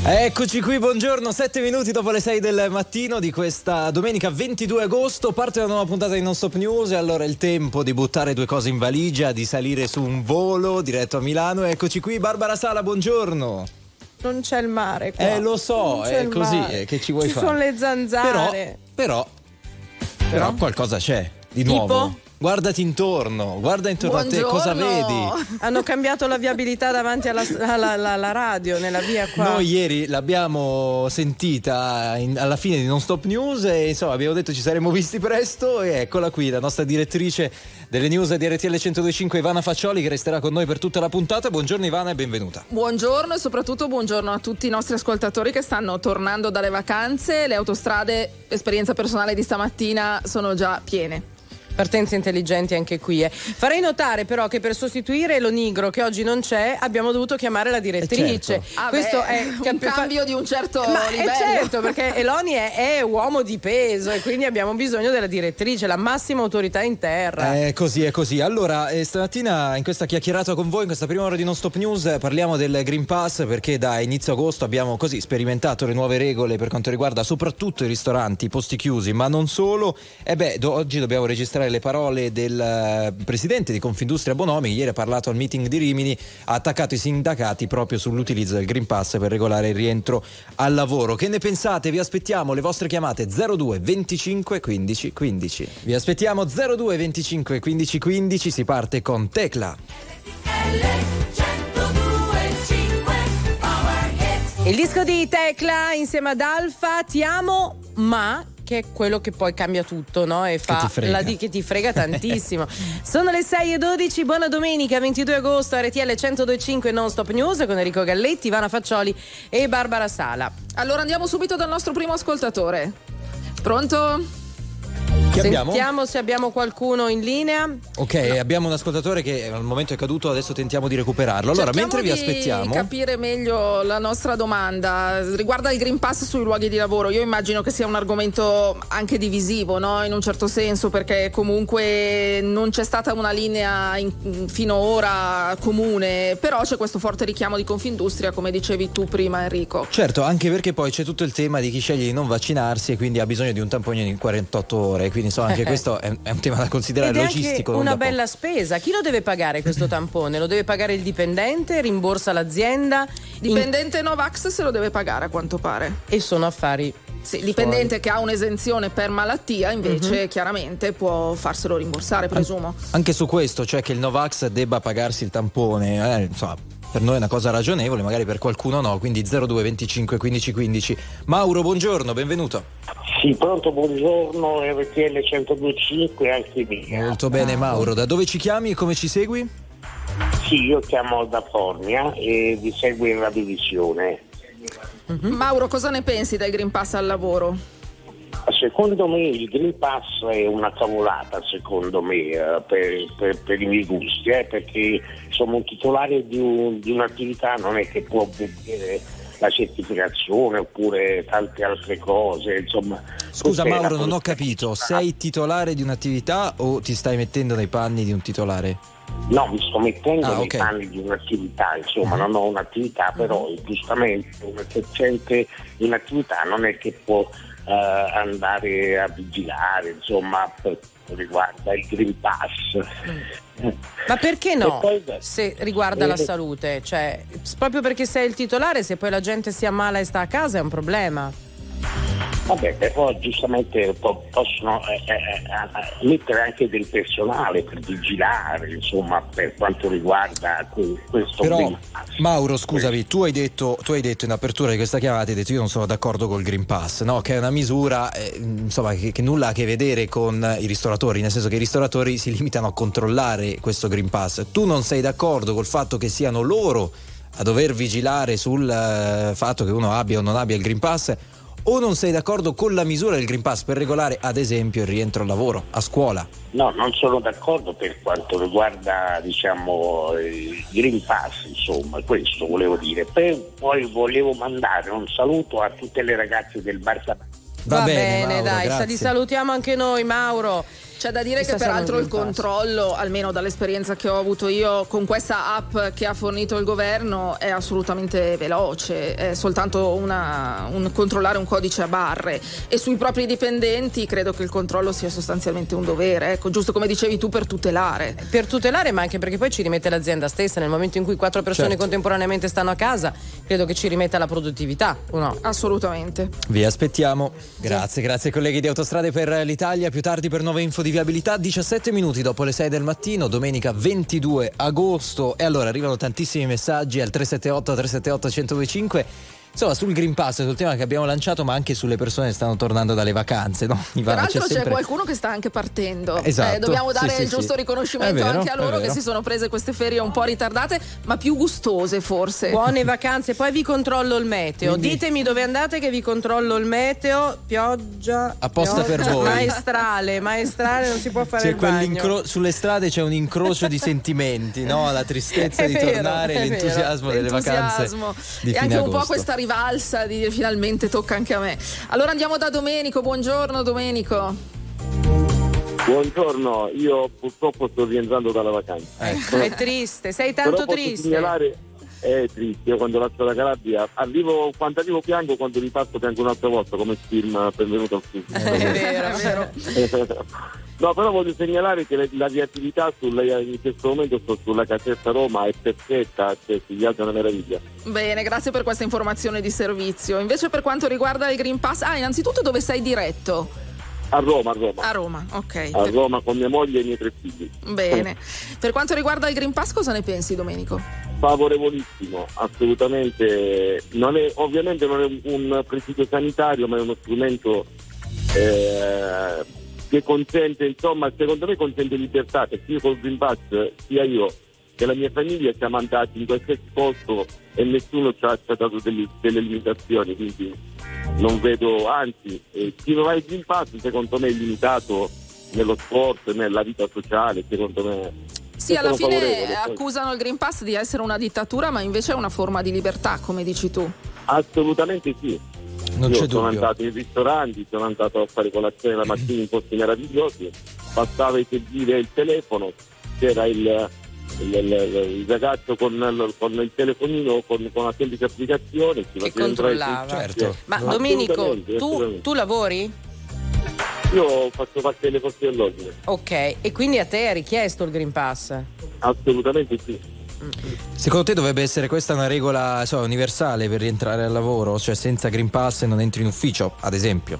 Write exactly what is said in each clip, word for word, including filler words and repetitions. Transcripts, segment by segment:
Eccoci qui, buongiorno, sette minuti dopo le sei del mattino di questa domenica ventidue agosto, parte una nuova puntata di Non Stop News e allora è il tempo di buttare due cose in valigia, di salire su un volo diretto a Milano. Eccoci qui, Barbara Sala, buongiorno. Non c'è il mare qua. Eh lo so, è così, eh, che ci vuoi ci fare? Ci sono le zanzare. Però, però, però qualcosa c'è di nuovo. Tipo? Guardati intorno, guarda intorno Buongiorno. a te, cosa vedi? Hanno cambiato la viabilità davanti alla, alla, alla, alla radio, nella via qua. Noi ieri l'abbiamo sentita in, alla fine di Non Stop News e insomma abbiamo detto ci saremmo visti presto e eccola qui la nostra direttrice delle news di R T L centodue e cinque, Ivana Faccioli, che resterà con noi per tutta la puntata. Buongiorno Ivana e benvenuta. Buongiorno e soprattutto buongiorno a tutti i nostri ascoltatori che stanno tornando dalle vacanze. Le autostrade, esperienza personale di stamattina, sono già piene. Partenze intelligenti anche qui. Eh. Farei notare però che per sostituire Lonigro, che oggi non c'è, abbiamo dovuto chiamare la direttrice. Eh certo. Ah Questo beh, è un cap- cambio di un certo Ma livello. è certo, perché Eloni è, è uomo di peso e quindi abbiamo bisogno della direttrice, la massima autorità in terra. È così, è così. Allora, eh, stamattina in questa chiacchierata con voi, in questa prima ora di Non Stop News, parliamo del Green Pass perché da inizio agosto abbiamo così sperimentato le nuove regole per quanto riguarda soprattutto i ristoranti, i posti chiusi, ma non solo. E beh, do- oggi dobbiamo registrare le parole del del presidente di Confindustria Bonomi, che ieri ha parlato al meeting di Rimini, ha attaccato i sindacati proprio sull'utilizzo del Green Pass per regolare il rientro al lavoro. Che ne pensate? Vi aspettiamo le vostre chiamate zero due venticinque quindici quindici. Vi aspettiamo zero due venticinque quindici quindici, si parte con Tecla. Il disco di Tecla insieme ad Alfa, Ti amo ma, che è quello che poi cambia tutto, no? E fa la di che ti frega tantissimo. Sono le sei e dodici, buona domenica ventidue agosto, R T L centodue e cinque Non Stop News con Enrico Galletti, Ivana Faccioli e Barbara Sala. Allora andiamo subito dal nostro primo ascoltatore. Pronto? Chi Sentiamo abbiamo? se abbiamo qualcuno in linea. Ok, no. Abbiamo un ascoltatore che al momento è caduto, adesso tentiamo di recuperarlo. Allora, Cerchiamo mentre vi di aspettiamo capire meglio la nostra domanda riguarda il Green Pass sui luoghi di lavoro. Io immagino che sia un argomento anche divisivo, no? In un certo senso, perché comunque non c'è stata una linea in, fino ora comune, però c'è questo forte richiamo di Confindustria, come dicevi tu prima, Enrico. Certo, anche perché poi c'è tutto il tema di chi sceglie di non vaccinarsi e quindi ha bisogno di un tampone in quarantotto ore, quindi insomma anche questo è, è un tema da considerare. Ed è logistico. anche una non da bella spesa. Chi lo deve pagare questo tampone? Lo deve pagare il dipendente? Rimborsa l'azienda? Dipendente in... Novax se lo deve pagare a quanto pare. E sono affari. Sì, dipendente che ha un'esenzione per malattia invece uh-huh. chiaramente può farselo rimborsare, presumo. Anche su questo, cioè che il Novax debba pagarsi il tampone, eh, insomma, per noi è una cosa ragionevole, magari per qualcuno no, quindi zero due venticinque quindici quindici. Mauro, buongiorno, benvenuto. Sì, pronto, buongiorno, R T L centodue e cinque anche mia. Molto bene Mauro, da dove ci chiami e come ci segui? Sì, io chiamo da Formia e vi seguo in radiovisione. Uh-huh. Mauro, cosa ne pensi del Green Pass al lavoro? Secondo me il Green Pass è una cavolata, secondo me, eh, per, per, per i miei gusti, eh, perché insomma un titolare di, un, di un'attività non è che può vedere la certificazione oppure tante altre cose, insomma. Scusa Mauro, non ho capito, sei titolare di un'attività o ti stai mettendo nei panni di un titolare? No, mi sto mettendo ah, nei okay. panni di un'attività, insomma, non ho un'attività, però giustamente un esercente in attività non è che può Uh, andare a vigilare, insomma, per quanto riguarda il Green Pass. Mm. Ma perché no? Poi, se riguarda eh, la salute, cioè proprio perché sei il titolare, se poi la gente si ammala e sta a casa è un problema. Vabbè, però giustamente po- possono eh, eh, mettere anche del personale per vigilare, insomma, per quanto riguarda questo. Però, Green Pass. Mauro, scusami, tu hai detto tu hai detto in apertura di questa chiamata, hai detto io non sono d'accordo col Green Pass, no? Che è una misura eh, insomma che, che nulla ha a che vedere con i ristoratori, nel senso che i ristoratori si limitano a controllare questo Green Pass. Tu non sei d'accordo col fatto che siano loro a dover vigilare sul uh, fatto che uno abbia o non abbia il Green Pass? O non sei d'accordo con la misura del Green Pass per regolare ad esempio il rientro al lavoro, a scuola? No, non sono d'accordo per quanto riguarda, diciamo, il Green Pass, insomma, questo volevo dire. Per, poi volevo mandare un saluto a tutte le ragazze del Bar Tabacco. Va, Va bene, bene Mauro, dai, grazie. li salutiamo anche noi, Mauro. C'è da dire che peraltro il controllo, almeno dall'esperienza che ho avuto io con questa app che ha fornito il governo, è assolutamente veloce, è soltanto una, un controllare un codice a barre, e sui propri dipendenti credo che il controllo sia sostanzialmente un dovere, ecco, giusto come dicevi tu, per tutelare. Per tutelare, ma anche perché poi ci rimette l'azienda stessa nel momento in cui quattro persone certo. contemporaneamente stanno a casa, credo che ci rimetta la produttività, o no? Assolutamente. Vi aspettiamo. Grazie, grazie colleghi di Autostrade per l'Italia. Più tardi per nuove info di viabilità, diciassette minuti dopo le sei del mattino, domenica ventidue agosto. E allora arrivano tantissimi messaggi al tre sette otto tre sette otto uno zero due cinque. Insomma, sul Green Pass, sul tema che abbiamo lanciato, ma anche sulle persone che stanno tornando dalle vacanze, no? Ivana, Peraltro c'è, sempre... c'è qualcuno che sta anche partendo. Esatto. Eh, dobbiamo dare sì, il sì, giusto sì. riconoscimento vero, anche a loro che si sono prese queste ferie un po' ritardate, ma più gustose forse. Buone vacanze, poi vi controllo il meteo. Quindi... ditemi dove andate che vi controllo il meteo. Pioggia. Apposta pioggia, per voi. Maestrale, maestrale, non si può fare c'è il bagno. Sulle strade c'è un incrocio di sentimenti, no? La tristezza è di vero, tornare, l'entusiasmo vero. delle l'entusiasmo. vacanze di e fine anche un agosto. po' questa rivalsa di finalmente tocca anche a me. Allora andiamo da Domenico. Buongiorno Domenico. Buongiorno, io purtroppo sto rientrando dalla vacanza. Ecco. È triste, sei tanto Però triste. Segnalare, è triste, io quando lascio la Calabria arrivo, quando arrivo piango, quando riparto piango un'altra volta, come film Benvenuto al Sud. È vero, è vero. No, però voglio segnalare che le, la viabilità sulla, in questo momento sto sulla Caserta Roma è perfetta, cioè si viaggia una meraviglia. Bene, grazie per questa informazione di servizio. Invece per quanto riguarda il Green Pass, ah, innanzitutto dove sei diretto? A Roma, a Roma. A Roma, ok. A Roma con mia moglie e i miei tre figli. Bene. Per quanto riguarda il Green Pass, cosa ne pensi, Domenico? Favorevolissimo, assolutamente. Non è, ovviamente non è un presidio sanitario, ma è uno strumento eh, che consente, insomma, secondo me consente libertà, perché io col Green Pass, sia io che la mia famiglia siamo andati in qualsiasi posto e nessuno ci ha, ci ha dato delle, delle limitazioni, quindi non vedo, anzi, eh, chi non ha il Green Pass secondo me è limitato nello sport, nella vita sociale, secondo me. Sì, alla fine accusano il Green Pass di essere una dittatura, ma invece è una forma di libertà, come dici tu. Assolutamente sì. Non Io c'è sono dubbio. andato in ristoranti, sono andato a fare colazione la mattina in posti meravigliosi, bastava eseguire il telefono, c'era il, il, il, il ragazzo con, con il telefonino, con, con una semplice applicazione che controllava. Certo. Ma Domenico, tu, tu lavori? Io faccio parte delle forze dell'ordine. Ok, e quindi a te è richiesto il Green Pass? Assolutamente sì. Secondo te dovrebbe essere questa una regola, so, universale per rientrare al lavoro? Cioè senza Green Pass non entri in ufficio, ad esempio?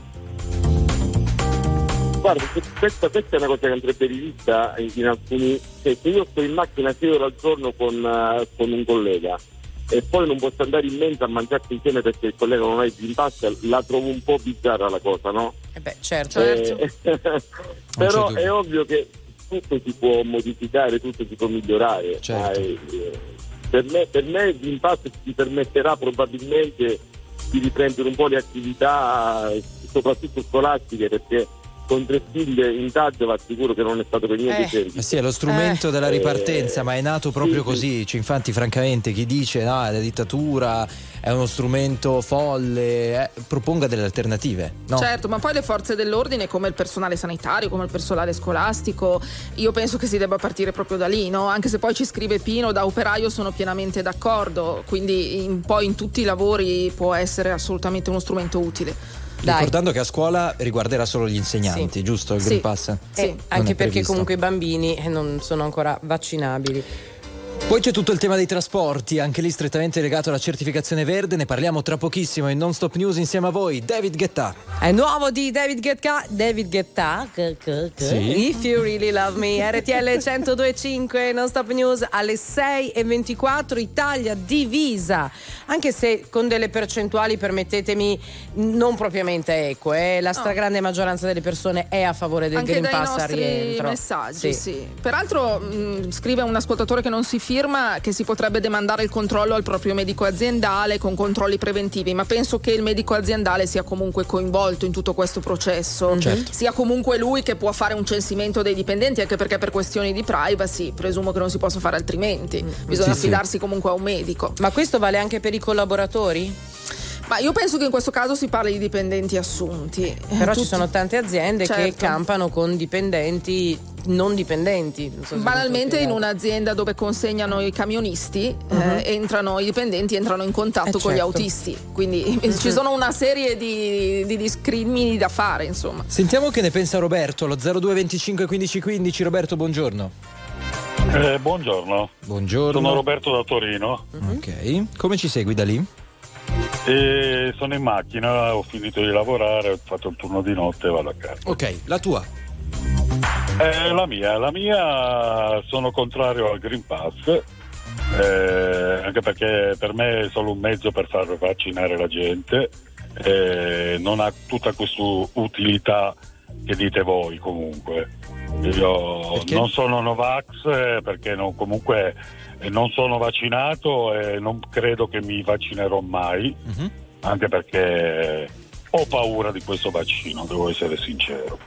Guarda, questa, questa è una cosa che andrebbe rivista in, in alcuni. Cioè, se io sto in macchina sei ore al giorno con, uh, con un collega e poi non posso andare in mente a mangiarsi insieme perché il collega non ha il Green Pass, la trovo un po' bizzarra la cosa, no? Eh beh, certo. Eh, però è ovvio che tutto si può modificare, tutto si può migliorare. Certo. Eh, per me, per me il Green Pass ti permetterà probabilmente di riprendere un po' le attività, soprattutto scolastiche, perché con tre figlie in taglio va sicuro che non è stato per niente eh. semplice. Eh sì, è lo strumento eh. della ripartenza, ma è nato proprio sì, così. sì. Cioè, infatti, francamente, chi dice no, è la dittatura, è uno strumento folle, eh, proponga delle alternative. No? Certo, ma poi le forze dell'ordine, come il personale sanitario, come il personale scolastico, io penso che si debba partire proprio da lì, no? Anche se poi ci scrive Pino, da operaio sono pienamente d'accordo, quindi in, poi in tutti i lavori può essere assolutamente uno strumento utile. Dai. Ricordando che a scuola riguarderà solo gli insegnanti, sì. giusto? Il sì. Green Pass? Sì, eh, anche perché comunque i bambini non sono ancora vaccinabili. Poi c'è tutto il tema dei trasporti, anche lì strettamente legato alla certificazione verde, ne parliamo tra pochissimo in Non Stop News insieme a voi, David Guetta. È nuovo di David Guetta, David Guetta, sì. If You Really Love Me, R T L centodue e cinque, Non Stop News alle sei e ventiquattro, Italia divisa, anche se con delle percentuali, permettetemi, non propriamente eque, eh. La stragrande no. maggioranza delle persone è a favore del anche Green Pass a rientro. Messaggi, sì. sì. Peraltro mh, scrive un ascoltatore che non si firma che si potrebbe demandare il controllo al proprio medico aziendale con controlli preventivi, ma penso che il medico aziendale sia comunque coinvolto in tutto questo processo, certo. sia comunque lui che può fare un censimento dei dipendenti, anche perché per questioni di privacy presumo che non si possa fare altrimenti, bisogna sì, affidarsi sì. comunque a un medico. Ma questo vale anche per i collaboratori? Ma io penso che in questo caso si parli di dipendenti assunti. Però Tutti... ci sono tante aziende certo. che campano con dipendenti non dipendenti. Non so banalmente in un'azienda dove consegnano i camionisti uh-huh. eh, entrano i dipendenti entrano in contatto eh con certo. gli autisti. Quindi uh-huh. ci sono una serie di, di discrimini da fare, insomma. Sentiamo che ne pensa Roberto, lo zero due venticinque quindici quindici. Roberto, buongiorno. Eh, buongiorno. Buongiorno. Sono Roberto da Torino. Uh-huh. Ok. Come ci segui da lì? E sono in macchina, ho finito di lavorare, ho fatto il turno di notte e vado a casa. Ok, la tua? Eh, la mia, la mia sono contrario al Green Pass, eh, anche perché per me è solo un mezzo per far vaccinare la gente, eh, non ha tutta questa utilità che dite voi comunque. Io perché? Non sono Novax eh, perché non, comunque eh, non sono vaccinato e non credo che mi vaccinerò mai, uh-huh. anche perché ho paura di questo vaccino, devo essere sincero.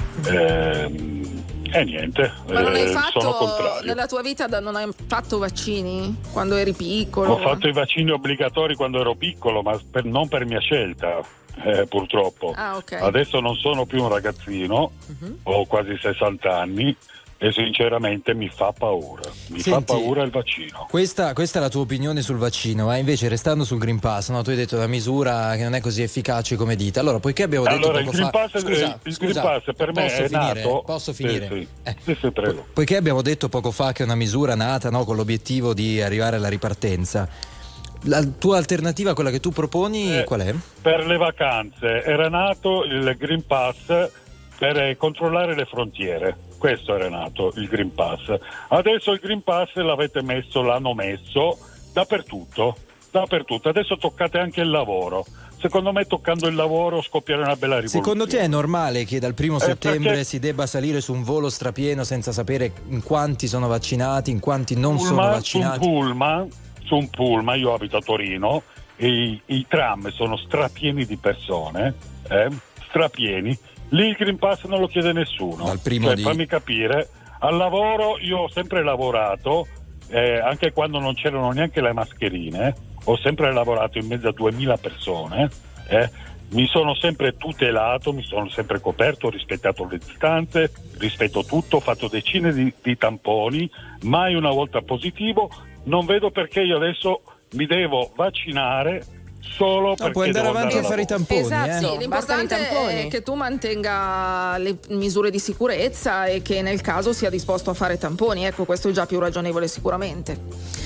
Eh, e niente, ma non hai eh, fatto sono contrario. Nella tua vita non hai fatto vaccini quando eri piccolo? Ho fatto i vaccini obbligatori quando ero piccolo, ma per, non per mia scelta, eh, purtroppo. Ah, okay. Adesso non sono più un ragazzino, uh-huh. ho quasi sessanta anni e sinceramente mi fa paura. Mi Senti, fa paura il vaccino. Questa, questa è la tua opinione sul vaccino, ma invece restando sul Green Pass, no? Tu hai detto la misura che non è così efficace come dite. Allora, poiché abbiamo detto allora, poco il Green fa... Pass, scusa, il scusa, Green Pass per me è finire? nato... Posso finire? Sì, sì. Eh. Sì, sì, prego. Po- poiché abbiamo detto poco fa che è una misura nata, no, con l'obiettivo di arrivare alla ripartenza, la tua alternativa, quella che tu proponi, eh, qual è? Per le vacanze era nato il Green Pass per eh, controllare le frontiere. Questo era nato il Green Pass. Adesso il Green Pass l'avete messo, l'hanno messo dappertutto, dappertutto. Adesso toccate anche il lavoro. Secondo me, toccando il lavoro, scoppierà una bella rivoluzione. Secondo te è normale che dal primo settembre perché... si debba salire su un volo strapieno senza sapere in quanti sono vaccinati, in quanti non pullman, sono vaccinati? Su un pullman, su un pullman, io abito a Torino, e i, i tram sono strapieni di persone, eh, strapieni. Lì il Green Pass non lo chiede nessuno. Dal primo cioè, di... fammi capire, al lavoro io ho sempre lavorato, eh, anche quando non c'erano neanche le mascherine, ho sempre lavorato in mezzo a duemila persone, eh, mi sono sempre tutelato, mi sono sempre coperto, ho rispettato le distanze, rispetto tutto, ho fatto decine di, di tamponi, mai una volta positivo, non vedo perché io adesso mi devo vaccinare solo no, perché puoi andare avanti andare a fare i tamponi. Esatto, eh? sì, l'importante è che tu mantenga le misure di sicurezza e che nel caso sia disposto a fare tamponi. Ecco, questo è già più ragionevole sicuramente.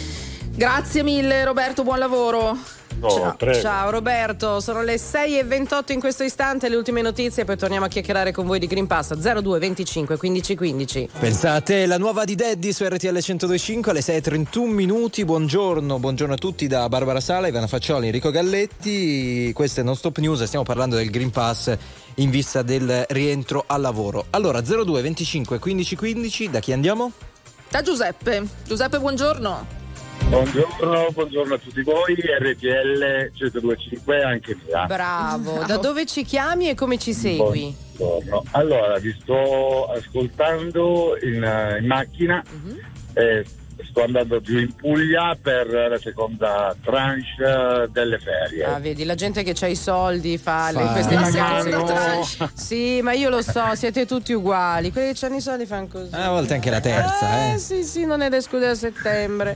Grazie mille Roberto, buon lavoro. No, ciao, ciao Roberto, sono le sei e ventotto in questo istante, le ultime notizie, poi torniamo a chiacchierare con voi di Green Pass. Zero due venticinque quindici quindici. Pensate, la nuova di Daddy su R T L centodue e cinque alle sei e trentuno minuti. Buongiorno, buongiorno a tutti da Barbara Sala, Ivana Faccioli, Enrico Galletti. Questo è Non Stop News, stiamo parlando del Green Pass in vista del rientro al lavoro. Allora, zero due venticinque quindici quindici, da chi andiamo? Da Giuseppe. Giuseppe, buongiorno. Buongiorno, buongiorno a tutti voi, R T L centodue e cinque anche mia. Bravo, da dove ci chiami e come ci segui? Buongiorno, allora vi sto ascoltando in, in macchina, uh-huh. eh, sto andando giù in Puglia per la seconda tranche delle ferie. Ah, vedi, la gente che c'ha i soldi fa, fa le, queste vacanze. Sì, ma io lo so, siete tutti uguali. Quelli che hanno i soldi fanno così. A volte anche la terza, eh. eh. Sì, sì, non è da escludere a settembre.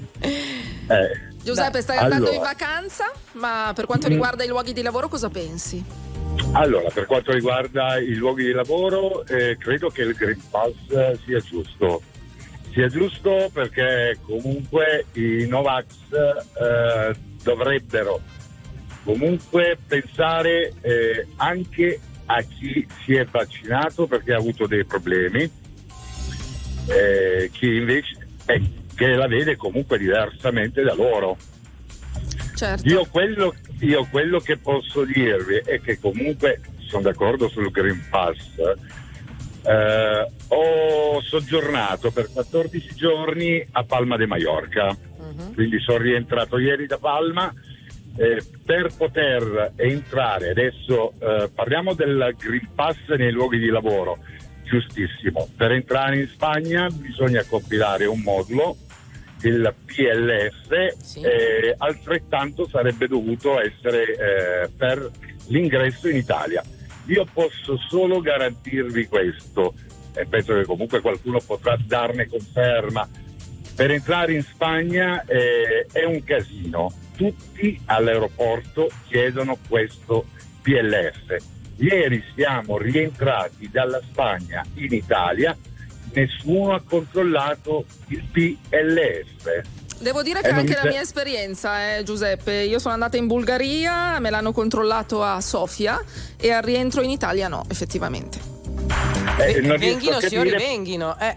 Eh. Giuseppe, stai allora. andando in vacanza, ma per quanto riguarda i luoghi di lavoro cosa pensi? Allora, per quanto riguarda i luoghi di lavoro, eh, credo che il Green Pass sia giusto. Sia giusto perché comunque i Novax eh, dovrebbero comunque pensare eh, anche a chi si è vaccinato perché ha avuto dei problemi, eh, chi invece eh, che la vede comunque diversamente da loro. Certo. Io quello, io quello che posso dirvi è che comunque sono d'accordo sul Green Pass. Eh, ho soggiornato per quattordici giorni a Palma de Mallorca, uh-huh. quindi sono rientrato ieri da Palma. Eh, per poter entrare adesso eh, parliamo del Green Pass nei luoghi di lavoro, giustissimo. Per entrare in Spagna bisogna compilare un modulo il P L F, sì. eh, altrettanto sarebbe dovuto essere eh, per l'ingresso in Italia. Io posso solo garantirvi questo, e penso che comunque qualcuno potrà darne conferma: per entrare in Spagna eh, è un casino, tutti all'aeroporto chiedono questo P L F. Ieri siamo rientrati dalla Spagna in Italia, nessuno ha controllato il P L F. Devo dire che eh, anche la mia esperienza, eh, Giuseppe, io sono andata in Bulgaria, me l'hanno controllato a Sofia e al rientro in Italia no, effettivamente. Eh, non venghino signori, venghino. Eh.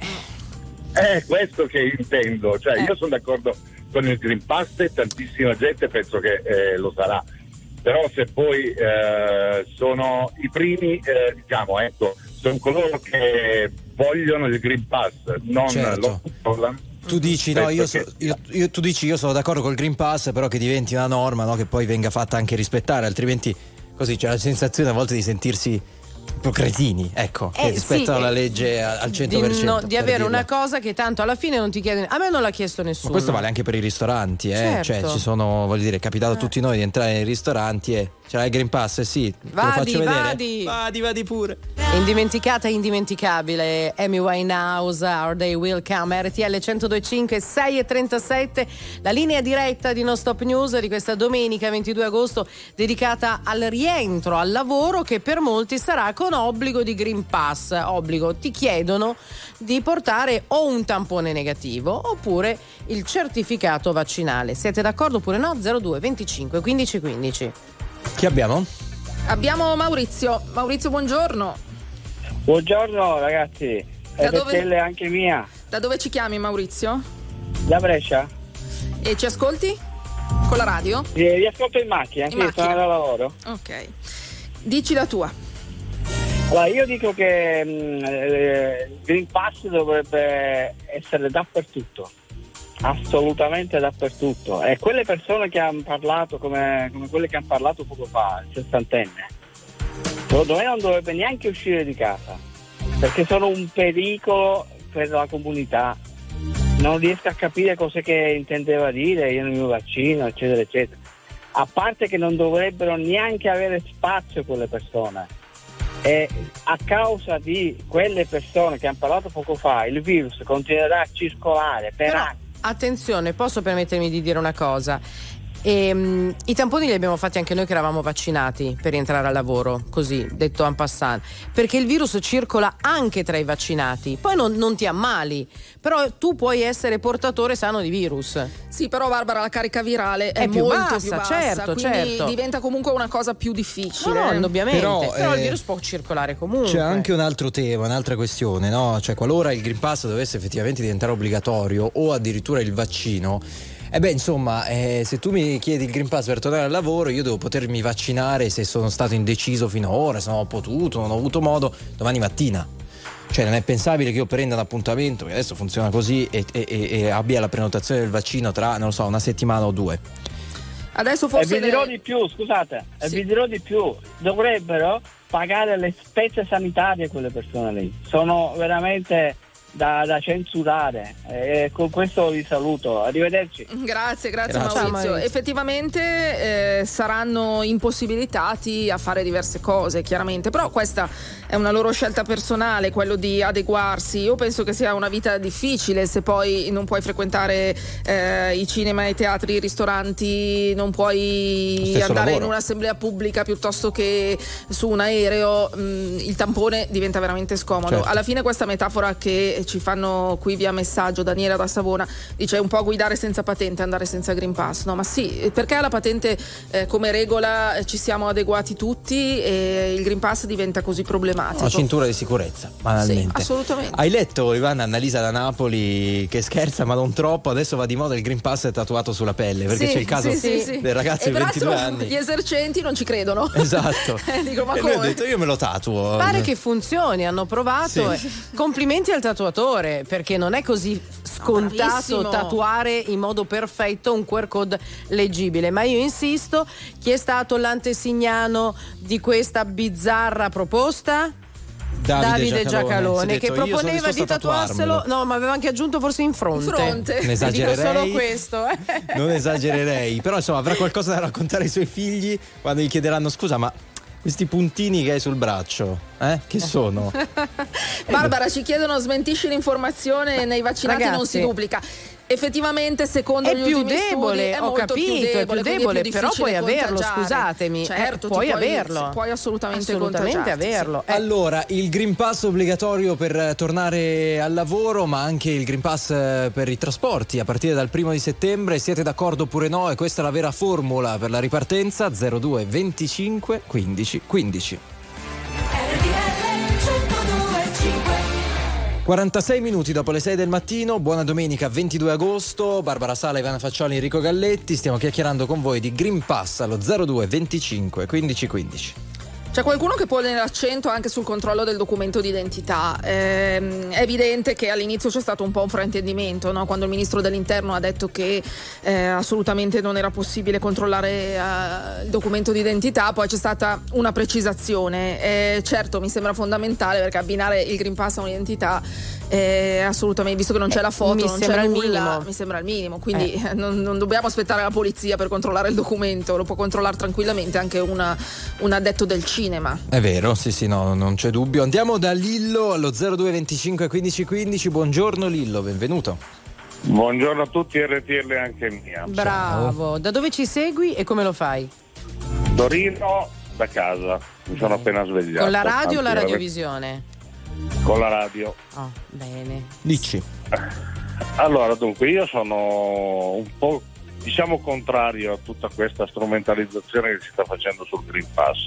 È questo che intendo, cioè eh. io sono d'accordo con il Green Pass e tantissima gente penso che eh, lo sarà, però se poi eh, sono i primi, eh, diciamo, ecco, sono coloro che vogliono il Green Pass, non certo. lo controllano. Tu dici, no, io, so, io, io, tu dici io sono d'accordo col Green Pass, però che diventi una norma, no, che poi venga fatta anche rispettare, altrimenti così c'è la sensazione a volte di sentirsi un po' cretini, ecco, eh, che rispettano sì, la legge al cento per cento. Di, no, di avere dirla. Una cosa che tanto alla fine non ti chiedono. A me non l'ha chiesto nessuno. Ma questo vale anche per i ristoranti, eh? Certo. Cioè ci sono, voglio dire, è capitato a eh. tutti noi di entrare nei ristoranti e c'era il Green Pass, eh sì, te vadi, lo faccio vedere. Vadi, vadi, vadi pure. Indimenticata e indimenticabile Amy Winehouse, Our Day Will Come, R T L centodue e cinque, sei e trentasette, la linea diretta di Non Stop News di questa domenica ventidue agosto, dedicata al rientro al lavoro, che per molti sarà con obbligo di Green Pass. Obbligo, ti chiedono di portare o un tampone negativo oppure il certificato vaccinale. Siete d'accordo oppure no? zero due venticinque quindici quindici. Chi abbiamo? Abbiamo Maurizio. Maurizio, buongiorno. Buongiorno ragazzi, da è dove... anche mia. Da dove ci chiami, Maurizio? Da Brescia. E ci ascolti? Con la radio? Sì, vi ascolto in macchina, anche io sono da lavoro. Ok, dici la tua. Allora, io dico che mh, eh, il Green Pass dovrebbe essere dappertutto, assolutamente dappertutto, e quelle persone che hanno parlato come, come quelle che hanno parlato poco fa, il sessantenne, secondo me non dovrebbe neanche uscire di casa, perché sono un pericolo per la comunità. Non riesco a capire cosa che intendeva dire, io non mi vaccino, eccetera eccetera. A parte che non dovrebbero neanche avere spazio quelle persone, e a causa di quelle persone che hanno parlato poco fa il virus continuerà a circolare per Però, anni. Attenzione, posso permettermi di dire una cosa? E, um, i tamponi li abbiamo fatti anche noi che eravamo vaccinati per rientrare al lavoro, così detto en passant, perché il virus circola anche tra i vaccinati, poi non, non ti ammali, però tu puoi essere portatore sano di virus. Sì, però Barbara, la carica virale è, è più molto bassa, più bassa, certo, quindi certo. diventa comunque una cosa più difficile. No, no, indubbiamente, però, però eh, il virus può circolare comunque. C'è anche un altro tema, un'altra questione, no? Cioè, qualora il Green Pass dovesse effettivamente diventare obbligatorio o addirittura il vaccino, eh beh, insomma, eh, se tu mi chiedi il Green Pass per tornare al lavoro, io devo potermi vaccinare se sono stato indeciso finora, se non ho potuto, non ho avuto modo, domani mattina. Cioè, non è pensabile che io prenda un appuntamento, che adesso funziona così, e, e, e abbia la prenotazione del vaccino tra, non lo so, una settimana o due. Adesso forse e vi dirò le... di più, scusate, sì. e vi dirò di più, dovrebbero pagare le spese sanitarie quelle persone lì. Sono veramente da, da censurare, e con questo vi saluto, arrivederci. Grazie, grazie, grazie. Maurizio. Maurizio. Effettivamente eh, saranno impossibilitati a fare diverse cose, chiaramente, però questa è una loro scelta personale, quello di adeguarsi. Io penso che sia una vita difficile se poi non puoi frequentare eh, i cinema, i teatri, i ristoranti, non puoi andare lavoro. in un'assemblea pubblica piuttosto che su un aereo. Mm, il tampone diventa veramente scomodo. Certo. Alla fine questa metafora che ci fanno qui via messaggio, Daniela da Savona dice un po' guidare senza patente, andare senza Green Pass. No, ma sì, perché la patente eh, come regola eh, ci siamo adeguati tutti e il Green Pass diventa così problematico. Una cintura di sicurezza, banalmente. Sì, assolutamente. Hai letto, Ivana, Annalisa da Napoli che scherza ma non troppo, adesso va di moda il Green Pass è tatuato sulla pelle, perché sì, c'è il caso sì, sì, sì. del ragazzo e di ventidue anni. Gli esercenti non ci credono. Esatto. eh, dico, ma e lui come? ha detto io me lo tatuo. Pare che funzioni, hanno provato. Sì. E complimenti al tatuatore, perché non è così scontato Bravissimo. tatuare in modo perfetto un Q R code leggibile, ma io insisto, chi è stato l'antesignano di questa bizzarra proposta? Davide, Davide Giacalone, Giacalone, che detto, proponeva di tatuarselo, no, ma aveva anche aggiunto forse in fronte. In fronte. Ne esagererei. Dico solo questo. Eh. Non esagererei, però insomma avrà qualcosa da raccontare ai suoi figli quando gli chiederanno scusa, ma questi puntini che hai sul braccio, eh? Che sono? Barbara, ci chiedono smentisci l'informazione, nei vaccinati Ragazzi, non si duplica. Effettivamente, secondo è gli più ultimi debole, studi, è ho molto capito, più debole, è più debole, è più però puoi averlo, contagiare. scusatemi, certo, eh, puoi, puoi averlo, puoi assolutamente, assolutamente averlo. Sì. Eh. Allora, il Green Pass obbligatorio per tornare al lavoro, ma anche il Green Pass per i trasporti a partire dal primo di settembre. Siete d'accordo oppure no? E questa è la vera formula per la ripartenza. zero due venticinque quindici quindici. quarantasei minuti dopo le sei del mattino, buona domenica ventidue agosto, Barbara Sala, Ivana Faccioli, Enrico Galletti, stiamo chiacchierando con voi di Green Pass allo zero due venticinque quindici quindici. C'è qualcuno che pone l'accento anche sul controllo del documento d'identità. Eh, è evidente che all'inizio c'è stato un po' un fraintendimento, no? Quando il ministro dell'Interno ha detto che eh, assolutamente non era possibile controllare eh, il documento d'identità, poi c'è stata una precisazione. Eh, certo, mi sembra fondamentale, perché abbinare il Green Pass a un'identità è assolutamente, visto che non c'è la foto, mi non sembra c'è il nulla, minimo. mi sembra il minimo, quindi Eh. non, non dobbiamo aspettare la polizia per controllare il documento, lo può controllare tranquillamente anche una, un addetto del cinema. È vero, sì sì, no, non c'è dubbio. Andiamo da Lillo allo zero due venticinque quindici quindici. Buongiorno Lillo, benvenuto. Buongiorno a tutti, R T L anche mia. Bravo, da dove ci segui e come lo fai? Torino, da casa, mi sono appena svegliato. Con la radio o la Anzi, radiovisione? Con la radio. Oh, bene. Dici. Allora, dunque, io sono un po', diciamo, contrario a tutta questa strumentalizzazione che si sta facendo sul Green Pass.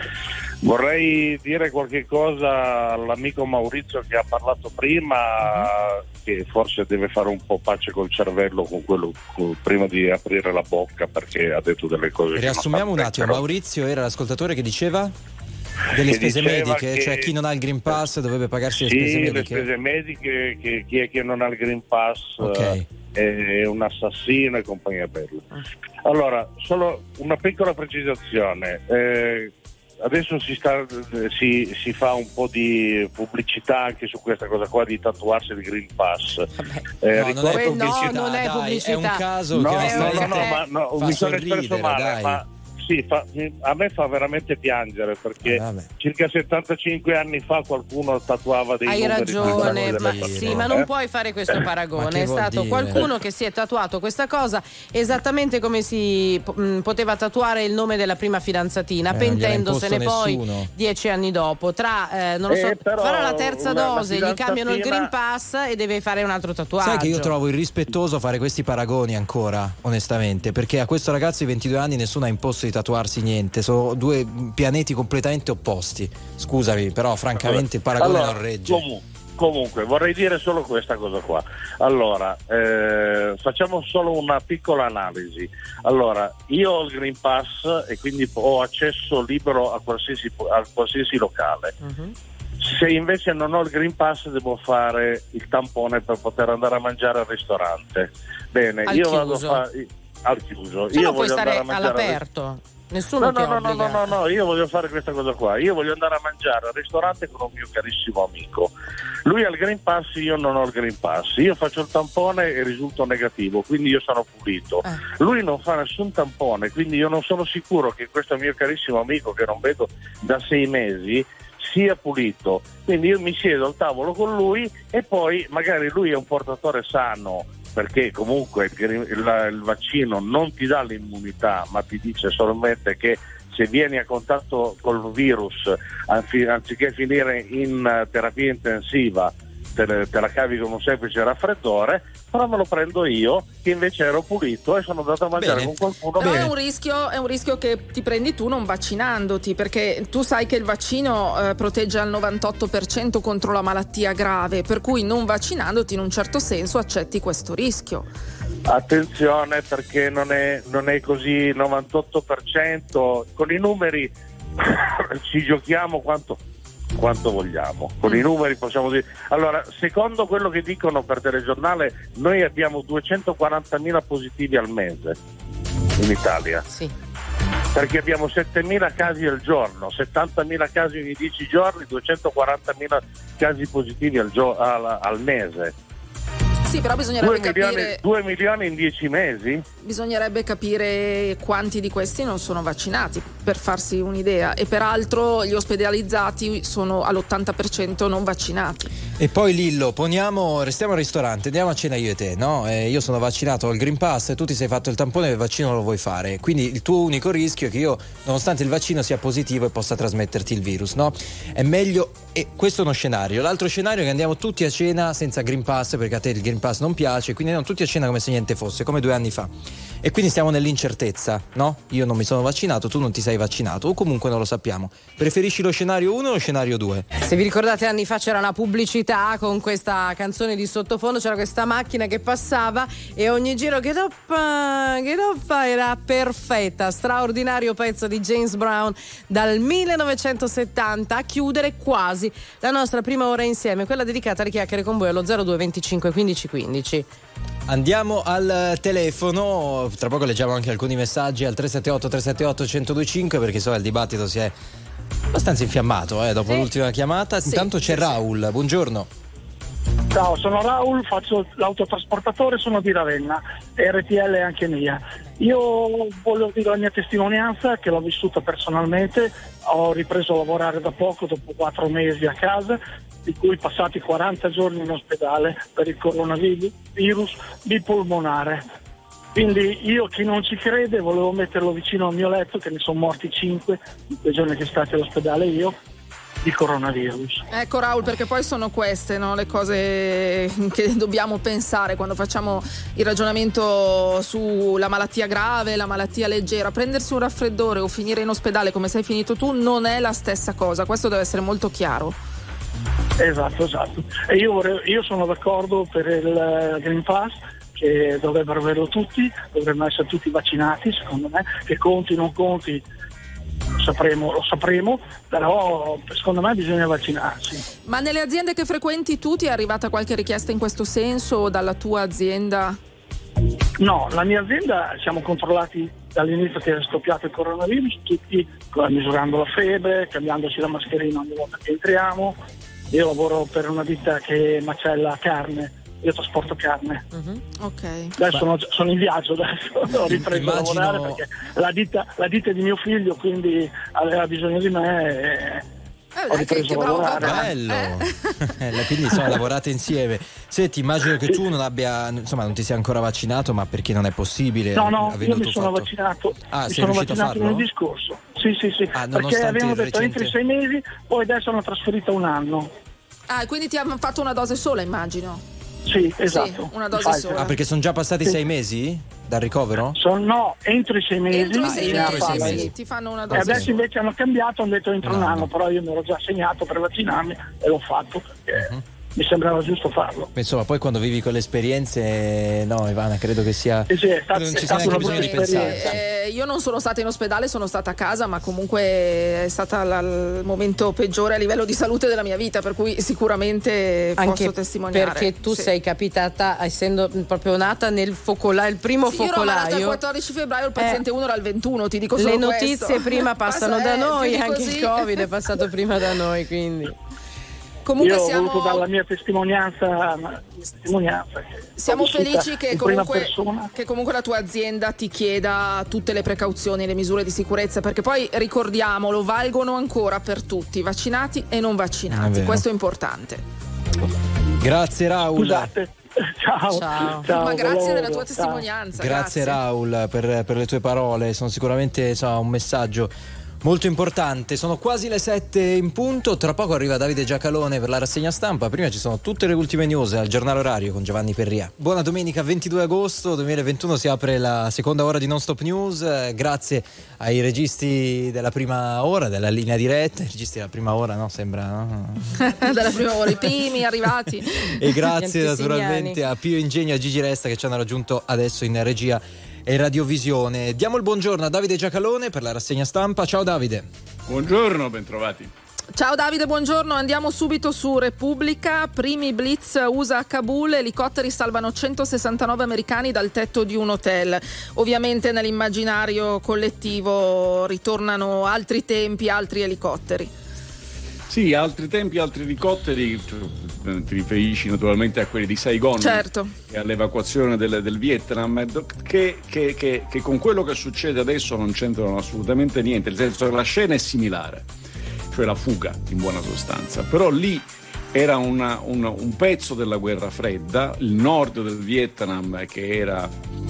Vorrei dire qualche cosa all'amico Maurizio che ha parlato prima, uh-huh. che forse deve fare un po' pace col cervello con quello con, prima di aprire la bocca, perché ha detto delle cose. Riassumiamo un attimo, però... Maurizio era l'ascoltatore che diceva delle che spese mediche, che... cioè chi non ha il Green Pass dovrebbe pagarsi sì, le spese mediche. le spese mediche, che chi è che non ha il Green Pass okay. è un assassino e compagnia bella. Allora, solo una piccola precisazione. Eh, Adesso si, sta, si, si fa un po' di pubblicità anche su questa cosa qua di tatuarsi il Green Pass. Eh, no, non è pubblicità, no, non è pubblicità. Dai, è un caso no, che no, no, no, ma no, mi sono espresso male, dai. ma sì, fa, a me fa veramente piangere, perché ah, circa settantacinque anni fa qualcuno tatuava dei Hai numeri. ragione, ma, sì, ma non eh? puoi fare questo paragone. È stato dire? qualcuno che si è tatuato questa cosa esattamente come si mh, poteva tatuare il nome della prima fidanzatina, eh, pentendosene poi nessuno. dieci anni dopo. Tra eh, non lo so, eh, però, farà la terza una, dose, la gli cambiano il Green Pass e deve fare un altro tatuaggio. Sai che io trovo irrispettoso fare questi paragoni ancora, onestamente, perché a questo ragazzo di ventidue anni nessuno ha imposto di tatuarsi niente. Sono due pianeti completamente opposti. Scusami, però francamente il paragone allora, non regge. Comunque, comunque vorrei dire solo questa cosa qua. Allora, eh, facciamo solo una piccola analisi. Allora, io ho il Green Pass e quindi ho accesso libero a qualsiasi, a qualsiasi locale. Uh-huh. Se invece non ho il Green Pass devo fare il tampone per poter andare a mangiare al ristorante. Bene, al io chiuso. vado a fare al chiuso. Se io no puoi voglio stare andare a mangiare all'aperto. Nessuno no, ti no, no, obbliga. no, no, no, io voglio fare questa cosa qua. Io voglio andare a mangiare al ristorante con un mio carissimo amico. Lui ha il Green Pass, io non ho il Green Pass. Io faccio il tampone e risulto negativo, quindi io sono pulito. Eh. Lui non fa nessun tampone, quindi io non sono sicuro che questo mio carissimo amico, che non vedo da sei mesi, sia pulito. Quindi io mi siedo al tavolo con lui e poi magari lui è un portatore sano, perché comunque il, il, il vaccino non ti dà l'immunità, ma ti dice solamente che se vieni a contatto col virus, anzi, anziché finire in terapia intensiva, te, te la cavi con un semplice raffreddore, però me lo prendo io che invece ero pulito e sono andato a mangiare Bene. con qualcuno. Però è un rischio, è un rischio che ti prendi tu non vaccinandoti, perché tu sai che il vaccino eh, protegge al novantotto per cento contro la malattia grave, per cui non vaccinandoti in un certo senso accetti questo rischio. Attenzione, perché non è, non è così novantotto per cento, con i numeri ci giochiamo quanto quanto vogliamo, con mm. i numeri possiamo dire. Allora, secondo quello che dicono per telegiornale, noi abbiamo duecentoquarantamila positivi al mese in Italia. Sì. Perché abbiamo settemila casi al giorno, settantamila casi in dieci giorni, duecentoquarantamila casi positivi al, gio- al, al mese. Sì, però bisognerebbe due milioni, capire due milioni in dieci mesi? Bisognerebbe capire quanti di questi non sono vaccinati, per farsi un'idea, e peraltro gli ospedalizzati sono all'ottanta per cento non vaccinati. E poi Lillo, poniamo, restiamo al ristorante, andiamo a cena io e te, no? Eh, io sono vaccinato, ho il Green Pass e tu ti sei fatto il tampone e il vaccino lo vuoi fare, quindi il tuo unico rischio è che io, nonostante il vaccino sia positivo, e possa trasmetterti il virus, no? È meglio, e questo è uno scenario. L'altro scenario è che andiamo tutti a cena senza Green Pass, perché a te il Green Pass non piace, quindi andiamo tutti a cena come se niente fosse, come due anni fa. E quindi stiamo nell'incertezza, no? Io non mi sono vaccinato, tu non ti sei vaccinato, o comunque non lo sappiamo. Preferisci lo scenario uno o lo scenario due? Se vi ricordate, anni fa c'era una pubblicità con questa canzone di sottofondo, c'era questa macchina che passava e ogni giro che toppa, che toppa era perfetta. Straordinario pezzo di James Brown dal millenovecentosettanta, a chiudere quasi la nostra prima ora insieme, quella dedicata alle chiacchiere con voi allo zero due venticinque quindici quindici. Andiamo al telefono, tra poco leggiamo anche alcuni messaggi al tre sette otto tre sette otto uno zero due cinque, perché so il dibattito si è abbastanza infiammato eh, dopo sì. l'ultima chiamata. Sì, Intanto c'è sì, Raul, sì. Buongiorno. Ciao, sono Raul, faccio l'autotrasportatore, sono di Ravenna, R T L è anche mia. Io voglio dire la mia testimonianza, che l'ho vissuta personalmente. Ho ripreso a lavorare da poco, dopo quattro mesi a casa, di cui passati quaranta giorni in ospedale per il coronavirus bipolmonare. Quindi io, chi non ci crede, volevo metterlo vicino al mio letto, che ne sono morti cinque in quei giorni che state all'ospedale io, di coronavirus. Ecco Raul, perché poi sono queste, no, le cose che dobbiamo pensare quando facciamo il ragionamento sulla malattia grave, la malattia leggera. Prendersi un raffreddore o finire in ospedale come sei finito tu non è la stessa cosa, questo deve essere molto chiaro. Esatto, esatto. E io, vorrei, io sono d'accordo per il Green Pass, che dovrebbero averlo tutti, dovremmo essere tutti vaccinati, secondo me, che conti non conti lo sapremo, lo sapremo, però secondo me bisogna vaccinarsi. Ma nelle aziende che frequenti tu ti è arrivata qualche richiesta in questo senso dalla tua azienda? No, la mia azienda siamo controllati dall'inizio che è scoppiato il coronavirus, tutti misurando la febbre, cambiandoci la mascherina ogni volta che entriamo. Io lavoro per una ditta che macella carne, io trasporto carne. Uh-huh. Ok. Adesso sono, sono in viaggio, adesso ho ripreso Immagino... a lavorare perché la ditta, la ditta è di mio figlio, quindi aveva bisogno di me e eh, ho ripreso che, che a lavorare. Bello! Eh? Quindi insomma lavorate insieme. Senti, immagino che sì. tu non abbia, insomma non ti sia ancora vaccinato, ma perché non è possibile? No, no, io mi sono fatto... vaccinato. Ah, mi sei sono riuscito vaccinato a farlo? Lunedì scorso. Sì, sì, sì. Ah, perché avevano detto recente... entro i sei mesi, poi adesso hanno trasferito un anno. Ah, quindi ti hanno fatto una dose sola, immagino. Sì, esatto. Sì, una dose sola. Ah, perché sono già passati sì. sei mesi dal ricovero? Sono, no, entro i sei mesi. Entro i sei, ah, mesi, sei mesi. Ti fanno una dose. E adesso sola. invece hanno cambiato, hanno detto entro no, un anno, no. Però io mi ero già segnato per vaccinarmi e l'ho fatto perché uh-huh. mi sembrava giusto farlo. Insomma, poi quando vivi quelle esperienze, no, Ivana, credo che sia. Sì, sì, è stato, non è ci stato sia una bisogno di pensare. Eh, io non sono stata in ospedale, sono stata a casa, ma comunque è stato il momento peggiore a livello di salute della mia vita, per cui sicuramente anche posso testimoniare. Perché tu sì. sei capitata, essendo proprio nata nel focolaio, il primo sì, focolaio. Io ero malata il quattordici febbraio, il paziente uno eh, era il ventuno, ti dico solo le notizie questo. prima passano Passa, da eh, noi, anche così. il Covid è passato prima da noi, quindi. Comunque io siamo... ho voluto dare la mia testimonianza, testimonianza siamo felici che comunque, che comunque la tua azienda ti chieda tutte le precauzioni e le misure di sicurezza, perché poi ricordiamolo, valgono ancora per tutti, vaccinati e non vaccinati, è questo è importante. Grazie Raul. Scusate. Ciao. Ciao. Ciao, ma grazie lavoro, della tua ciao. testimonianza. Grazie, grazie. Raul per, per le tue parole, sono sicuramente so, un messaggio molto importante. Sono quasi le sette in punto, tra poco arriva Davide Giacalone per la rassegna stampa. Prima ci sono tutte le ultime news al giornale orario con Giovanni Perria. Buona domenica ventidue agosto duemilaventuno, si apre la seconda ora di Non Stop News. Eh, grazie ai registi della prima ora, della linea diretta. I registi della prima ora, no? Sembra, no? Della prima ora, i primi arrivati. E grazie naturalmente a Pio Ingegno e a Gigi Resta che ci hanno raggiunto adesso in regia e radiovisione. Diamo il buongiorno a Davide Giacalone per la rassegna stampa. Ciao Davide. Buongiorno, bentrovati. Ciao Davide, buongiorno. Andiamo subito su Repubblica. Primi blitz U S A a Kabul, elicotteri salvano centosessantanove americani dal tetto di un hotel. Ovviamente nell'immaginario collettivo ritornano altri tempi, altri elicotteri. Sì, altri tempi, altri elicotteri, ti riferisci naturalmente a quelli di Saigon, certo, e all'evacuazione del, del Vietnam, che, che, che, che con quello che succede adesso non c'entrano assolutamente niente, nel senso che la scena è similare, cioè la fuga in buona sostanza, però lì era una, una, un pezzo della guerra fredda, il nord del Vietnam che era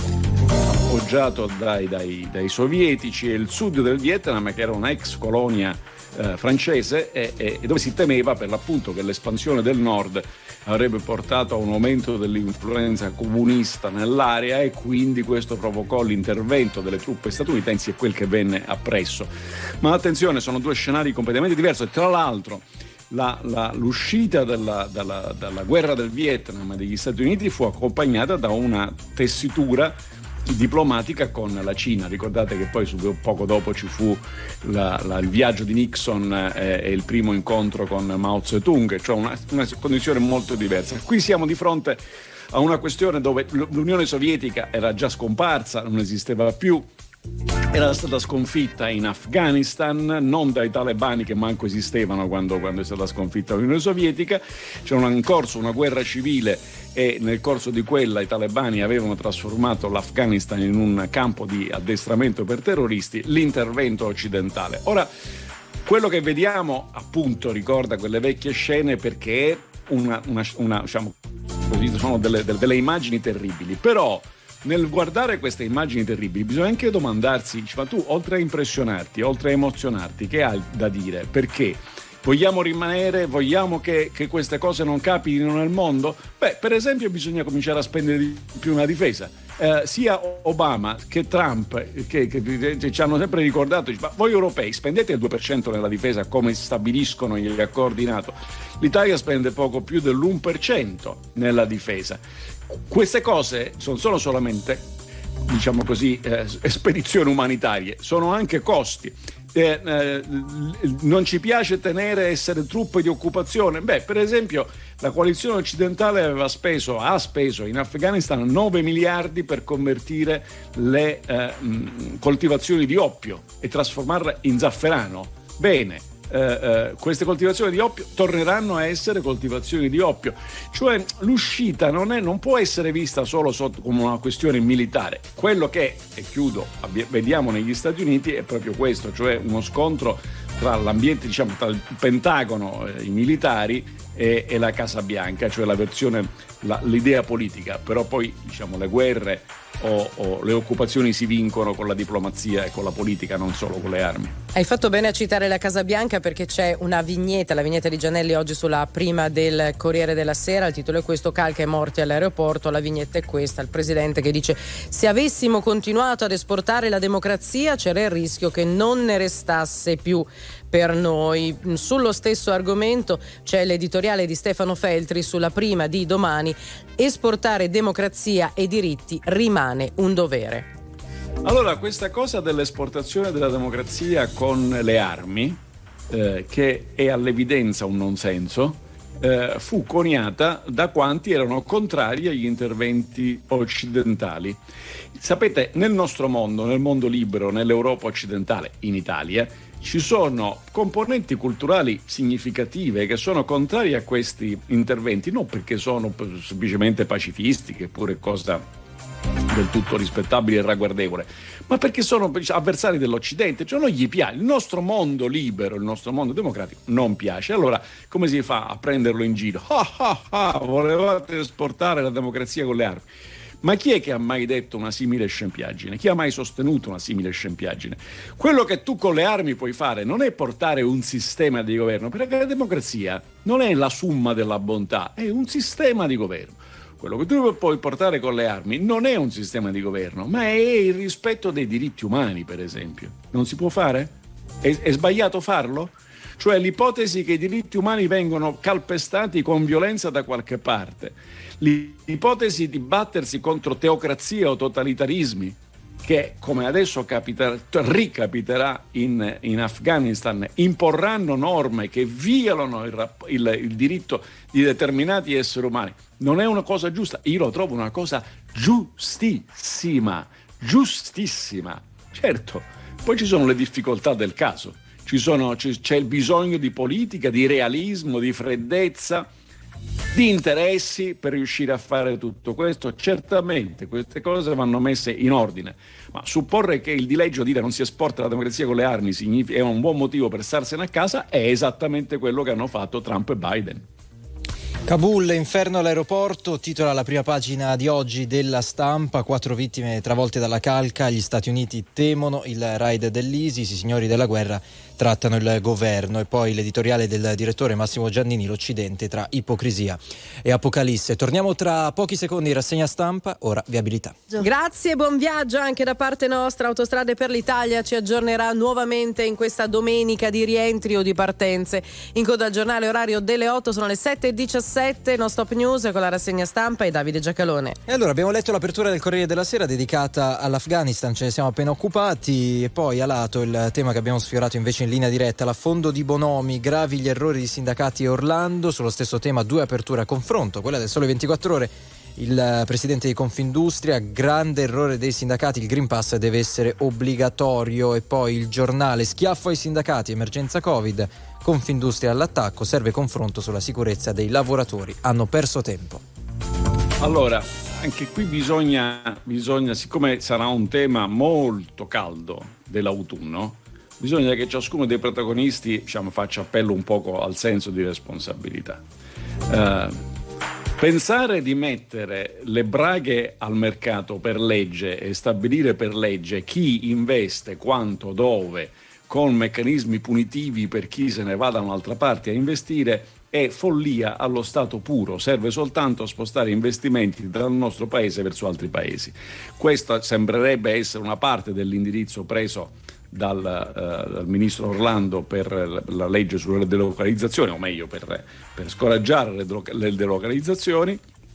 appoggiato dai, dai, dai sovietici e il sud del Vietnam che era una ex colonia Eh, francese e, e dove si temeva per l'appunto che l'espansione del nord avrebbe portato a un aumento dell'influenza comunista nell'area e quindi questo provocò l'intervento delle truppe statunitensi e quel che venne appresso. Ma attenzione, sono due scenari completamente diversi e tra l'altro la, la, l'uscita della, dalla, dalla guerra del Vietnam degli Stati Uniti fu accompagnata da una tessitura diplomatica con la Cina. Ricordate che poi poco dopo ci fu la, la, il viaggio di Nixon eh, e il primo incontro con Mao Zedong, cioè una, una condizione molto diversa. Qui siamo di fronte a una questione dove l'Unione Sovietica era già scomparsa, non esisteva più, era stata sconfitta in Afghanistan, non dai talebani che manco esistevano quando, quando è stata sconfitta l'Unione Sovietica. C'era in corso una guerra civile e nel corso di quella i talebani avevano trasformato l'Afghanistan in un campo di addestramento per terroristi, l'intervento occidentale. Ora, quello che vediamo appunto ricorda quelle vecchie scene perché è una, una, una diciamo, sono delle, delle immagini terribili, però nel guardare queste immagini terribili bisogna anche domandarsi, ma tu oltre a impressionarti, oltre a emozionarti, che hai da dire? Perché? Vogliamo rimanere, vogliamo che, che queste cose non capitino nel mondo? Beh, per esempio bisogna cominciare a spendere di più nella difesa. Eh, sia Obama che Trump che, che, che ci hanno sempre ricordato, dice, ma voi europei spendete il due per cento nella difesa come stabiliscono gli accordi NATO. L'Italia spende poco più dell'uno per cento nella difesa. Queste cose non sono solamente, diciamo così, eh, spedizioni umanitarie, sono anche costi. Eh, eh, non ci piace tenere essere truppe di occupazione. Beh, per esempio la coalizione occidentale aveva speso ha speso in Afghanistan nove miliardi per convertire le eh, mh, coltivazioni di oppio e trasformarle in zafferano. Bene, eh, eh, queste coltivazioni di oppio torneranno a essere coltivazioni di oppio, cioè l'uscita non, è, non può essere vista solo sotto, come una questione militare. Quello che, e chiudo, vediamo negli Stati Uniti è proprio questo, cioè uno scontro tra l'ambiente, diciamo, tra il Pentagono, eh, i militari e, e la Casa Bianca, cioè la versione, la, l'idea politica, però poi diciamo le guerre o, o le occupazioni si vincono con la diplomazia e con la politica, non solo con le armi. Hai fatto bene a citare la Casa Bianca perché c'è una vignetta, la vignetta di Giannelli oggi sulla prima del Corriere della Sera, il titolo è questo: calca e morti all'aeroporto. La vignetta è questa, il presidente che dice: se avessimo continuato ad esportare la democrazia c'era il rischio che non ne restasse più per noi. Sullo stesso argomento c'è l'editoriale di Stefano Feltri sulla prima di domani: esportare democrazia e diritti rimane un dovere. Allora, questa cosa dell'esportazione della democrazia con le armi, eh, che è all'evidenza un non senso, eh, fu coniata da quanti erano contrari agli interventi occidentali. Sapete, nel nostro mondo, nel mondo libero, nell'Europa occidentale, in Italia, ci sono componenti culturali significative che sono contrarie a questi interventi, non perché sono semplicemente pacifisti, che pure è cosa del tutto rispettabile e ragguardevole, ma perché sono avversari dell'Occidente, cioè non gli piace. Il nostro mondo libero, il nostro mondo democratico non piace. Allora come si fa a prenderlo in giro? Ah, ah, ah, volevate esportare la democrazia con le armi. Ma chi è che ha mai detto una simile scempiaggine? Chi ha mai sostenuto una simile scempiaggine? Quello che tu con le armi puoi fare non è portare un sistema di governo, perché la democrazia non è la summa della bontà, è un sistema di governo. Quello che tu puoi portare con le armi non è un sistema di governo, ma è il rispetto dei diritti umani, per esempio. Non si può fare? È, è sbagliato farlo? Cioè l'ipotesi che i diritti umani vengono calpestati con violenza da qualche parte, l'ipotesi di battersi contro teocrazie o totalitarismi, che, come adesso capita, ricapiterà in, in Afghanistan, imporranno norme che violano il, il, il diritto di determinati esseri umani. Non è una cosa giusta, io lo trovo una cosa giustissima, giustissima. Certo, poi ci sono le difficoltà del caso, ci sono, c'è il bisogno di politica, di realismo, di freddezza, di interessi per riuscire a fare tutto questo. Certamente queste cose vanno messe in ordine, ma supporre che il dileggio dire non si esporta la democrazia con le armi significa, è un buon motivo per starsene a casa, è esattamente quello che hanno fatto Trump e Biden. Kabul, inferno all'aeroporto, titola la prima pagina di oggi della Stampa. Quattro vittime travolte dalla calca, gli Stati Uniti temono il raid dell'ISIS, i signori della guerra trattano il governo. E poi l'editoriale del direttore Massimo Giannini, l'Occidente tra ipocrisia e apocalisse. Torniamo tra pochi secondi in rassegna stampa, ora viabilità. Grazie, buon viaggio anche da parte nostra. Autostrade per l'Italia ci aggiornerà nuovamente in questa domenica di rientri o di partenze. In coda al giornale orario delle otto, sono le sette e diciassette, no stop news con la rassegna stampa e Davide Giacalone. E allora abbiamo letto l'apertura del Corriere della Sera dedicata all'Afghanistan, ce ne siamo appena occupati, e poi a lato il tema che abbiamo sfiorato invece in linea diretta, l'affondo di Bonomi, gravi gli errori di sindacati e Orlando. Sullo stesso tema due aperture a confronto, quella del Sole ventiquattro Ore, il presidente di Confindustria, grande errore dei sindacati, il Green Pass deve essere obbligatorio. E poi il giornale, schiaffo ai sindacati, emergenza Covid, Confindustria all'attacco, serve confronto sulla sicurezza dei lavoratori, hanno perso tempo. Allora, anche qui bisogna, bisogna siccome sarà un tema molto caldo dell'autunno, bisogna che ciascuno dei protagonisti, diciamo, faccia appello un poco al senso di responsabilità. Uh, Pensare di mettere le braghe al mercato per legge e stabilire per legge chi investe, quanto, dove, con meccanismi punitivi per chi se ne va da un'altra parte a investire, è follia allo stato puro. Serve soltanto a spostare investimenti dal nostro paese verso altri paesi. Questa sembrerebbe essere una parte dell'indirizzo preso Dal, uh, dal ministro Orlando per la legge sulle delocalizzazioni, o meglio per, per scoraggiare le, deloca- le delocalizzazioni.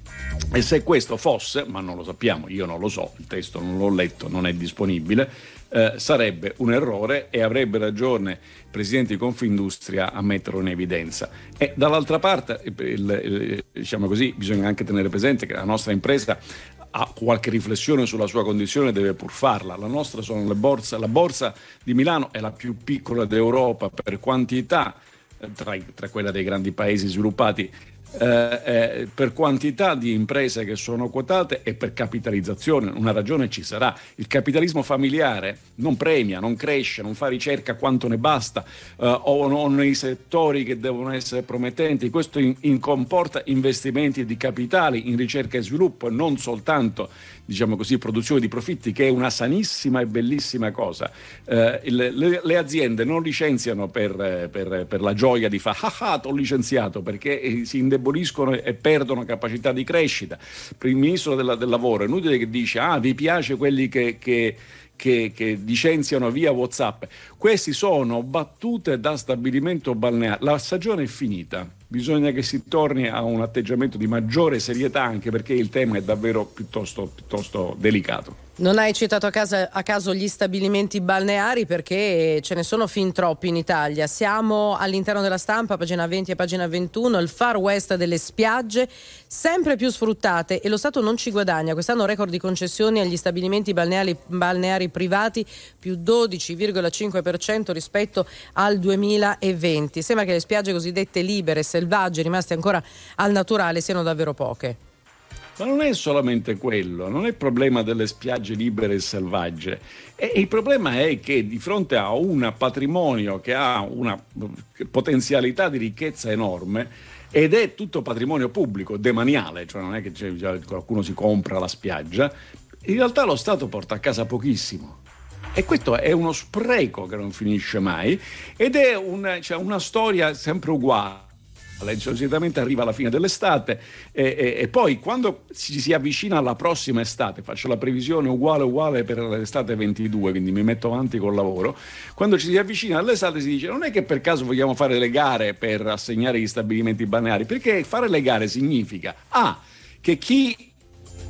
E se questo fosse, ma non lo sappiamo, io non lo so, il testo non l'ho letto, non è disponibile, eh, sarebbe un errore e avrebbe ragione il presidente di Confindustria a metterlo in evidenza. E dall'altra parte, il, il, diciamo così, bisogna anche tenere presente che la nostra impresa ha qualche riflessione sulla sua condizione, deve pur farla. La nostra sono le borse, la borsa di Milano è la più piccola d'Europa per quantità, tra, tra quella dei grandi paesi sviluppati, eh, eh, per quantità di imprese che sono quotate e per capitalizzazione. Una ragione ci sarà. Il capitalismo familiare non premia, non cresce, non fa ricerca quanto ne basta, eh, o non nei settori che devono essere promettenti. Questo in, in comporta investimenti di capitali in ricerca e sviluppo e non soltanto, diciamo così, produzione di profitti, che è una sanissima e bellissima cosa. Eh, le, le, le aziende non licenziano per, per, per la gioia di fare ah ah, t'ho licenziato, perché si indeboliscono e perdono capacità di crescita. Per il ministro della, del lavoro è inutile che dice ah vi piace quelli che, che Che, che licenziano via WhatsApp. Questi sono battute da stabilimento balneare. La stagione è finita, bisogna che si torni a un atteggiamento di maggiore serietà, anche perché il tema è davvero piuttosto, piuttosto delicato. Non hai citato a, casa, a caso gli stabilimenti balneari, perché ce ne sono fin troppi in Italia. Siamo all'interno della Stampa, pagina venti e pagina ventuno, il Far West delle spiagge sempre più sfruttate e lo Stato non ci guadagna. Quest'anno record di concessioni agli stabilimenti balneari, balneari privati, più dodici virgola cinque per cento rispetto al duemilaventi. Sembra che le spiagge cosiddette libere, selvagge, rimaste ancora al naturale, siano davvero poche. Ma non è solamente quello, non è il problema delle spiagge libere e selvagge. E il problema è che di fronte a un patrimonio che ha una potenzialità di ricchezza enorme, ed è tutto patrimonio pubblico, demaniale, cioè non è che qualcuno si compra la spiaggia, in realtà lo Stato porta a casa pochissimo. E questo è uno spreco che non finisce mai, ed è un, cioè una storia sempre uguale. Solitamente arriva alla fine dell'estate e, e, e poi quando si, si avvicina alla prossima estate, faccio la previsione uguale uguale per l'estate ventidue, quindi mi metto avanti col lavoro, quando ci si avvicina all'estate si dice non è che per caso vogliamo fare le gare per assegnare gli stabilimenti balneari, perché fare le gare significa ah, che chi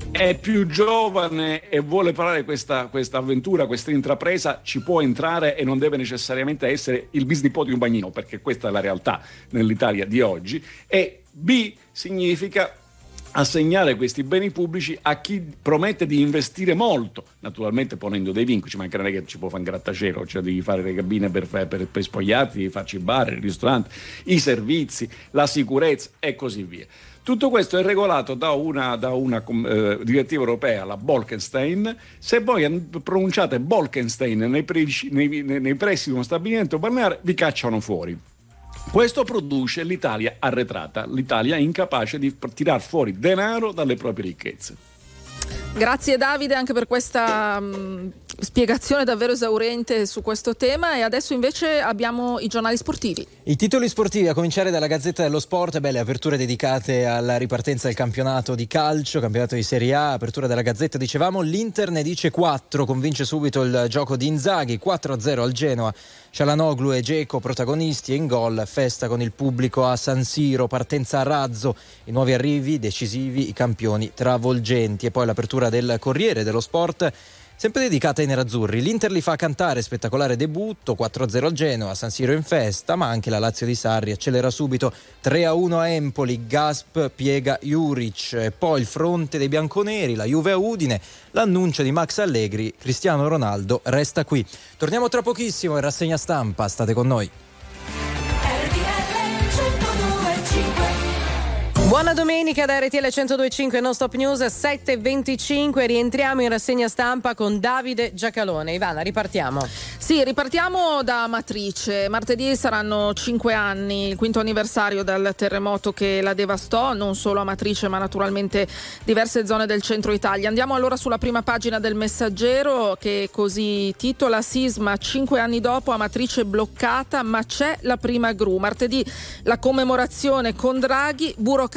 è più giovane e vuole fare questa, questa avventura, questa intrapresa, ci può entrare e non deve necessariamente essere il bisnipote di un bagnino, perché questa è la realtà nell'Italia di oggi. E B significa assegnare questi beni pubblici a chi promette di investire molto, naturalmente ponendo dei vincoli. Ci mancherebbe che ci può fare un grattacielo, cioè devi fare le cabine per, per, per spogliarti, devi farci i bar, il ristorante, i servizi, la sicurezza e così via. Tutto questo è regolato da una, da una eh, direttiva europea, la Bolkestein. Se voi pronunciate Bolkestein nei, pre, nei, nei pressi di uno stabilimento balneare, vi cacciano fuori. Questo produce l'Italia arretrata, l'Italia incapace di tirar fuori denaro dalle proprie ricchezze. Grazie Davide anche per questa mh, spiegazione davvero esauriente su questo tema, e adesso invece abbiamo i giornali sportivi. I titoli sportivi, a cominciare dalla Gazzetta dello Sport, beh, le aperture dedicate alla ripartenza del campionato di calcio, campionato di Serie A. Apertura della Gazzetta, dicevamo, l'Inter ne dice quattro, convince subito il gioco di Inzaghi, quattro a zero al Genoa. Çalhanoğlu e Dzeko protagonisti, e in gol festa con il pubblico a San Siro, partenza a razzo, i nuovi arrivi decisivi, i campioni travolgenti. E poi l'apertura del Corriere dello Sport, sempre dedicata ai nerazzurri. L'Inter li fa cantare, spettacolare debutto, quattro a zero al Genoa, San Siro in festa, ma anche la Lazio di Sarri accelera subito, tre a uno a Empoli, Gasp piega Juric. E poi il fronte dei bianconeri, la Juve a Udine, l'annuncio di Max Allegri, Cristiano Ronaldo resta qui. Torniamo tra pochissimo in rassegna stampa, state con noi. Buona domenica da R T L centodue e cinque Non Stop News, sette e venticinque. Rientriamo in rassegna stampa con Davide Giacalone. Ivana, ripartiamo. Sì, ripartiamo da Amatrice. Martedì saranno cinque anni, il quinto anniversario dal terremoto che la devastò, non solo Amatrice ma naturalmente diverse zone del centro Italia. Andiamo allora sulla prima pagina del Messaggero, che così titola: sisma cinque anni dopo, Amatrice bloccata ma c'è la prima gru. Martedì la commemorazione con Draghi, burocrazia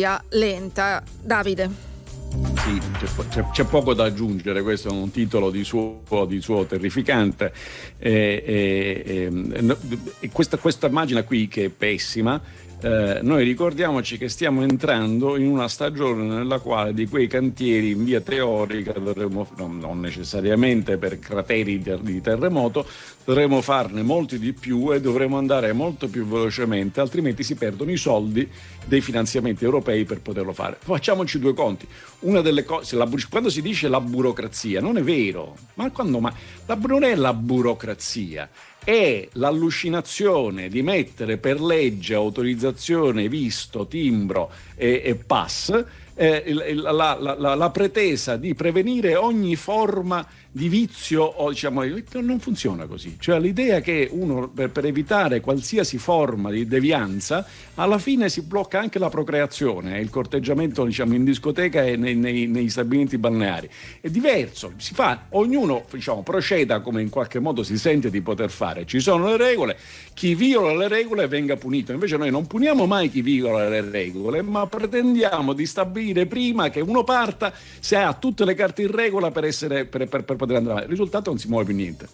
lenta. Davide. Sì, c'è, c'è poco da aggiungere, questo è un titolo di suo, di suo terrificante. E, e, e, e questa, questa immagine qui, che è pessima, eh, noi ricordiamoci che stiamo entrando in una stagione nella quale di quei cantieri in via teorica dovremmo, no, non necessariamente per crateri di, di terremoto, dovremo farne molti di più e dovremo andare molto più velocemente, altrimenti si perdono i soldi dei finanziamenti europei per poterlo fare. Facciamoci due conti. Una delle cose, la, quando si dice la burocrazia, non è vero, ma quando ma la, non è la burocrazia, è l'allucinazione di mettere per legge, autorizzazione, visto, timbro e, e pass, eh, la, la, la, la pretesa di prevenire ogni forma di vizio, o diciamo, non funziona così. Cioè l'idea che uno per, per evitare qualsiasi forma di devianza alla fine si blocca anche la procreazione, il corteggiamento, diciamo, in discoteca e nei, nei, nei stabilimenti balneari è diverso, si fa, ognuno, diciamo, proceda come in qualche modo si sente di poter fare, ci sono le regole, chi viola le regole venga punito. Invece noi non puniamo mai chi viola le regole, ma pretendiamo di stabilire prima che uno parta se ha tutte le carte in regola per essere per, per, per poter andare avanti. Il risultato non si muove più niente.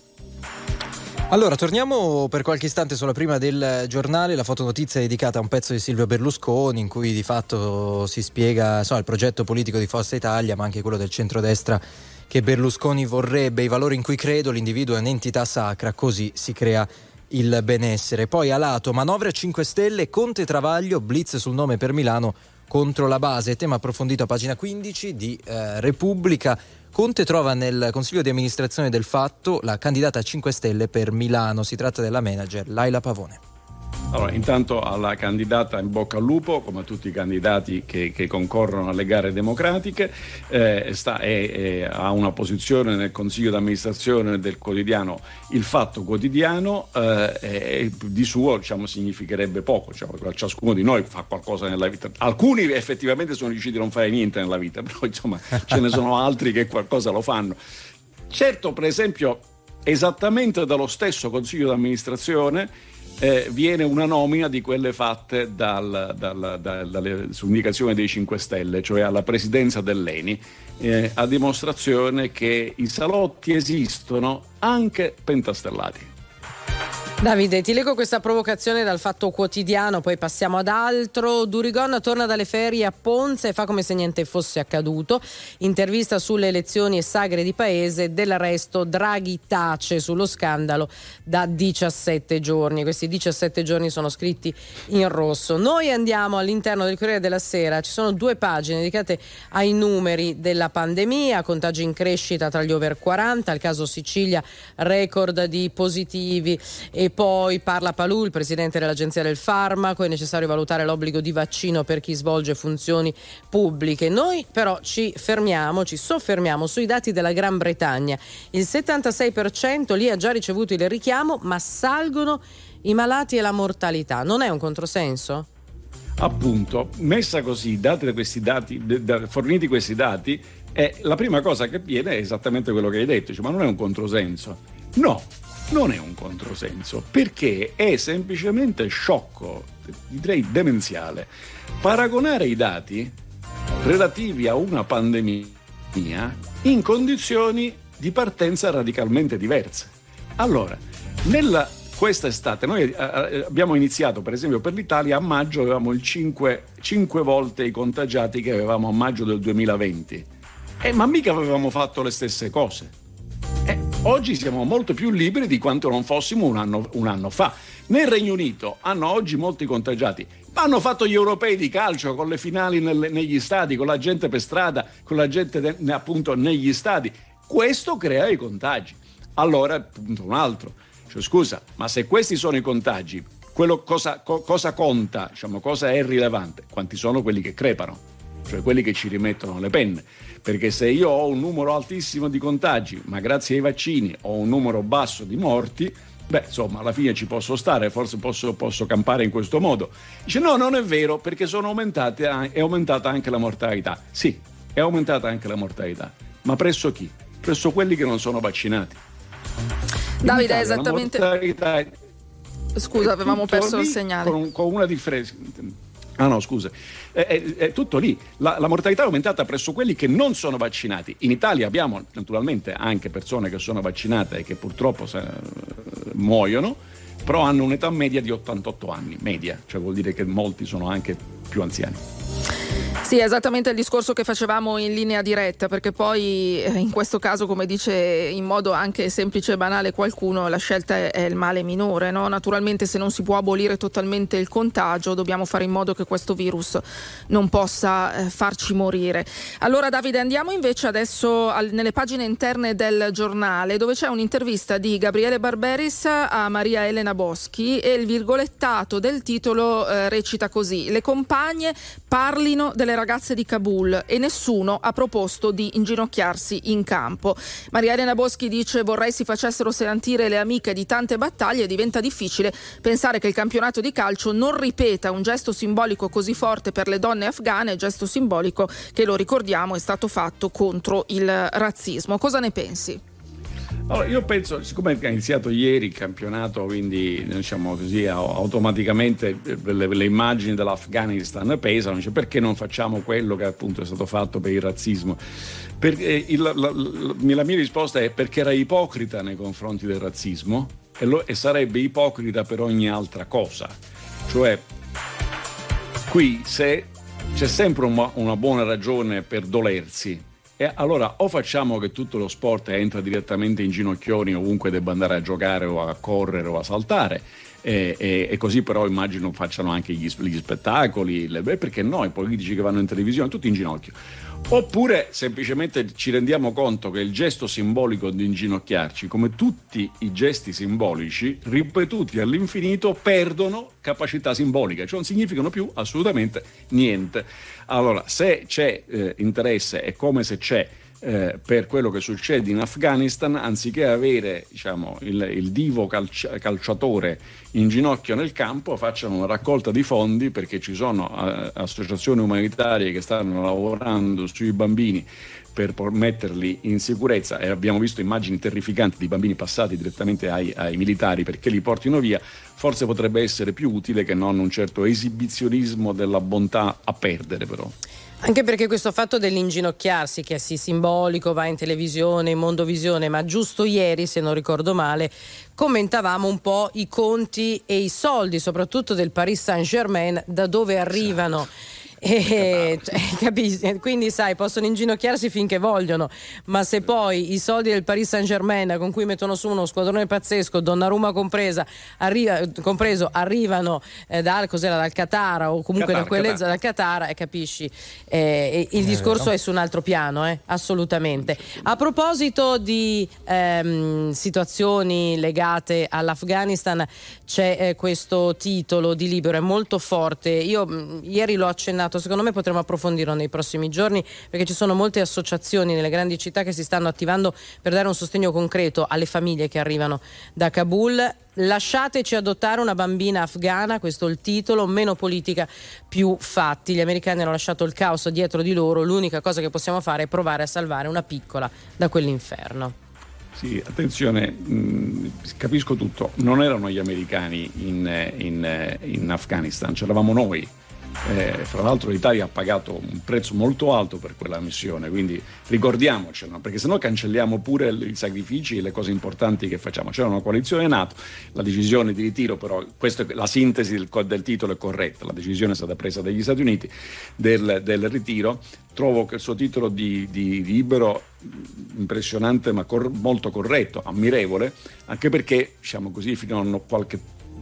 Allora, torniamo per qualche istante sulla prima del giornale, la fotonotizia è dedicata a un pezzo di Silvio Berlusconi in cui di fatto si spiega, insomma, il progetto politico di Forza Italia, ma anche quello del centrodestra che Berlusconi vorrebbe, i valori in cui credo, l'individuo è un'entità sacra, così si crea il benessere. Poi a lato, manovre a cinque Stelle, Conte Travaglio, blitz sul nome per Milano contro la base, tema approfondito a pagina quindici di eh, Repubblica. Conte trova nel consiglio di amministrazione del Fatto la candidata a cinque Stelle per Milano, si tratta della manager Laila Pavone. Allora, intanto alla candidata in bocca al lupo, come a tutti i candidati che, che concorrono alle gare democratiche, eh, sta, è, è, ha una posizione nel consiglio d'amministrazione del quotidiano Il Fatto Quotidiano, eh, e di suo, diciamo, significherebbe poco, cioè, ciascuno di noi fa qualcosa nella vita, alcuni effettivamente sono riusciti a non fare niente nella vita, però insomma ce ne sono altri che qualcosa lo fanno. Certo, per esempio, esattamente dallo stesso consiglio d'amministrazione Eh, viene una nomina di quelle fatte dal, dal, dal, dalle, su indicazione dei cinque Stelle, cioè alla presidenza dell'Eni, eh, a dimostrazione che i salotti esistono anche pentastellati. Davide, ti leggo questa provocazione dal Fatto Quotidiano, poi passiamo ad altro. Durigon torna dalle ferie a Ponza e fa come se niente fosse accaduto. Intervista sulle elezioni e sagre di paese. Del resto Draghi tace sullo scandalo da diciassette giorni. Questi diciassette giorni sono scritti in rosso. Noi andiamo all'interno del Corriere della Sera. Ci sono due pagine dedicate ai numeri della pandemia, contagi in crescita tra gli over quaranta, il caso Sicilia, record di positivi. E poi parla Palù, il presidente dell'Agenzia del Farmaco, è necessario valutare l'obbligo di vaccino per chi svolge funzioni pubbliche. Noi però ci fermiamo, ci soffermiamo sui dati della Gran Bretagna. Il settantasei per cento lì ha già ricevuto il richiamo, ma salgono i malati e la mortalità. Non è un controsenso? Appunto, messa così, date questi dati, forniti questi dati, è la prima cosa che viene è esattamente quello che hai detto, cioè, ma non è un controsenso. No, non è un controsenso, perché è semplicemente sciocco, direi demenziale, paragonare i dati relativi a una pandemia in condizioni di partenza radicalmente diverse. Allora, nella quest'estate noi abbiamo iniziato, per esempio per l'Italia, a maggio avevamo il cinque, cinque volte i contagiati che avevamo a maggio del duemilaventi, eh, ma mica avevamo fatto le stesse cose. Eh, oggi siamo molto più liberi di quanto non fossimo un anno, un anno fa. Nel Regno Unito hanno oggi molti contagiati, ma hanno fatto gli europei di calcio con le finali nelle, negli stadi, con la gente per strada, con la gente de, appunto negli stadi. Questo crea i contagi. Allora, appunto, un altro. Cioè, scusa, ma se questi sono i contagi, quello cosa, co, cosa conta, diciamo, cosa è rilevante? Quanti sono quelli che crepano, cioè quelli che ci rimettono le penne. Perché se io ho un numero altissimo di contagi, ma grazie ai vaccini ho un numero basso di morti, beh, insomma, alla fine ci posso stare, forse posso, posso campare in questo modo. Dice, no, non è vero, perché sono aumentate, è aumentata anche la mortalità. Sì, è aumentata anche la mortalità, ma presso chi? Presso quelli che non sono vaccinati. Davide, Italia, esattamente. È Scusa, avevamo perso il segnale. Con, con una differenza. Ah no, scusa, è, è, è tutto lì. La, la mortalità è aumentata presso quelli che non sono vaccinati. In Italia abbiamo naturalmente anche persone che sono vaccinate e che purtroppo se, muoiono, però hanno un'età media di ottantotto anni, media, cioè vuol dire che molti sono anche più anziani. Sì, esattamente il discorso che facevamo in linea diretta, perché poi in questo caso, come dice in modo anche semplice e banale qualcuno, la scelta è il male minore, no? Naturalmente se non si può abolire totalmente il contagio, dobbiamo fare in modo che questo virus non possa eh, farci morire. Allora Davide, andiamo invece adesso al, nelle pagine interne del giornale, dove c'è un'intervista di Gabriele Barberis a Maria Elena Boschi e il virgolettato del titolo eh, recita così: le compagne parlino delle ragazze di Kabul e nessuno ha proposto di inginocchiarsi in campo. Maria Elena Boschi dice: vorrei si facessero sentire le amiche di tante battaglie, diventa difficile pensare che il campionato di calcio non ripeta un gesto simbolico così forte per le donne afghane, gesto simbolico che, lo ricordiamo, è stato fatto contro il razzismo. Cosa ne pensi? Allora, io penso, siccome è iniziato ieri il campionato, quindi diciamo così automaticamente le, le immagini dell'Afghanistan pesano, cioè, perché non facciamo quello che appunto è stato fatto per il razzismo? Perché il, la, la, la mia risposta è perché era ipocrita nei confronti del razzismo e, lo, e sarebbe ipocrita per ogni altra cosa. Cioè, qui se c'è sempre una, una buona ragione per dolersi, e allora o facciamo che tutto lo sport entra direttamente in ginocchioni ovunque debba andare a giocare o a correre o a saltare, e, e, e così però immagino facciano anche gli, gli spettacoli, le, perché no, i politici che vanno in televisione tutti in ginocchio. Oppure semplicemente ci rendiamo conto che il gesto simbolico di inginocchiarci, come tutti i gesti simbolici ripetuti all'infinito, perdono capacità simbolica, cioè non significano più assolutamente niente. Allora, se c'è eh, interesse, è come se c'è eh, per quello che succede in Afghanistan, anziché avere, diciamo, il, il divo calci- calciatore in ginocchio nel campo, facciano una raccolta di fondi, perché ci sono eh, associazioni umanitarie che stanno lavorando sui bambini per metterli in sicurezza, e abbiamo visto immagini terrificanti di bambini passati direttamente ai, ai militari perché li portino via, forse potrebbe essere più utile che non un certo esibizionismo della bontà a perdere però. Anche perché questo fatto dell'inginocchiarsi, che è sì simbolico, va in televisione, in Mondovisione, ma giusto ieri, se non ricordo male, commentavamo un po' i conti e i soldi, soprattutto del Paris Saint-Germain, da dove arrivano. E, cioè, capisci? Quindi sai, possono inginocchiarsi finché vogliono, ma se poi i soldi del Paris Saint-Germain con cui mettono su uno squadrone pazzesco, Donnarumma compresa, arriva, compreso, arrivano eh, dal, cos'era, dal Qatar o comunque Qatar, da quelle Qatar. dal Qatar, eh, capisci? Eh, il discorso è, è su un altro piano, eh, assolutamente. A proposito di ehm, situazioni legate all'Afghanistan, c'è eh, questo titolo di Libero, è molto forte. Io mh, ieri l'ho accennato. Secondo me potremo approfondirlo nei prossimi giorni, perché ci sono molte associazioni nelle grandi città che si stanno attivando per dare un sostegno concreto alle famiglie che arrivano da Kabul. Lasciateci adottare una bambina afghana, questo è il titolo, meno politica, più fatti. Gli americani hanno lasciato il caos dietro di loro, l'unica cosa che possiamo fare è provare a salvare una piccola da quell'inferno. Sì, attenzione, mh, capisco tutto, non erano gli americani in, in, in Afghanistan, c'eravamo noi. Eh, fra l'altro l'Italia ha pagato un prezzo molto alto per quella missione, quindi ricordiamocelo, perché sennò cancelliamo pure i sacrifici e le cose importanti che facciamo. C'era una coalizione NATO, la decisione di ritiro, però questa è la sintesi del, del titolo è corretta, la decisione è stata presa dagli Stati Uniti del, del ritiro. Trovo che il suo titolo di, di, di Libero impressionante, ma cor- molto corretto, ammirevole, anche perché, diciamo così, fino a qualche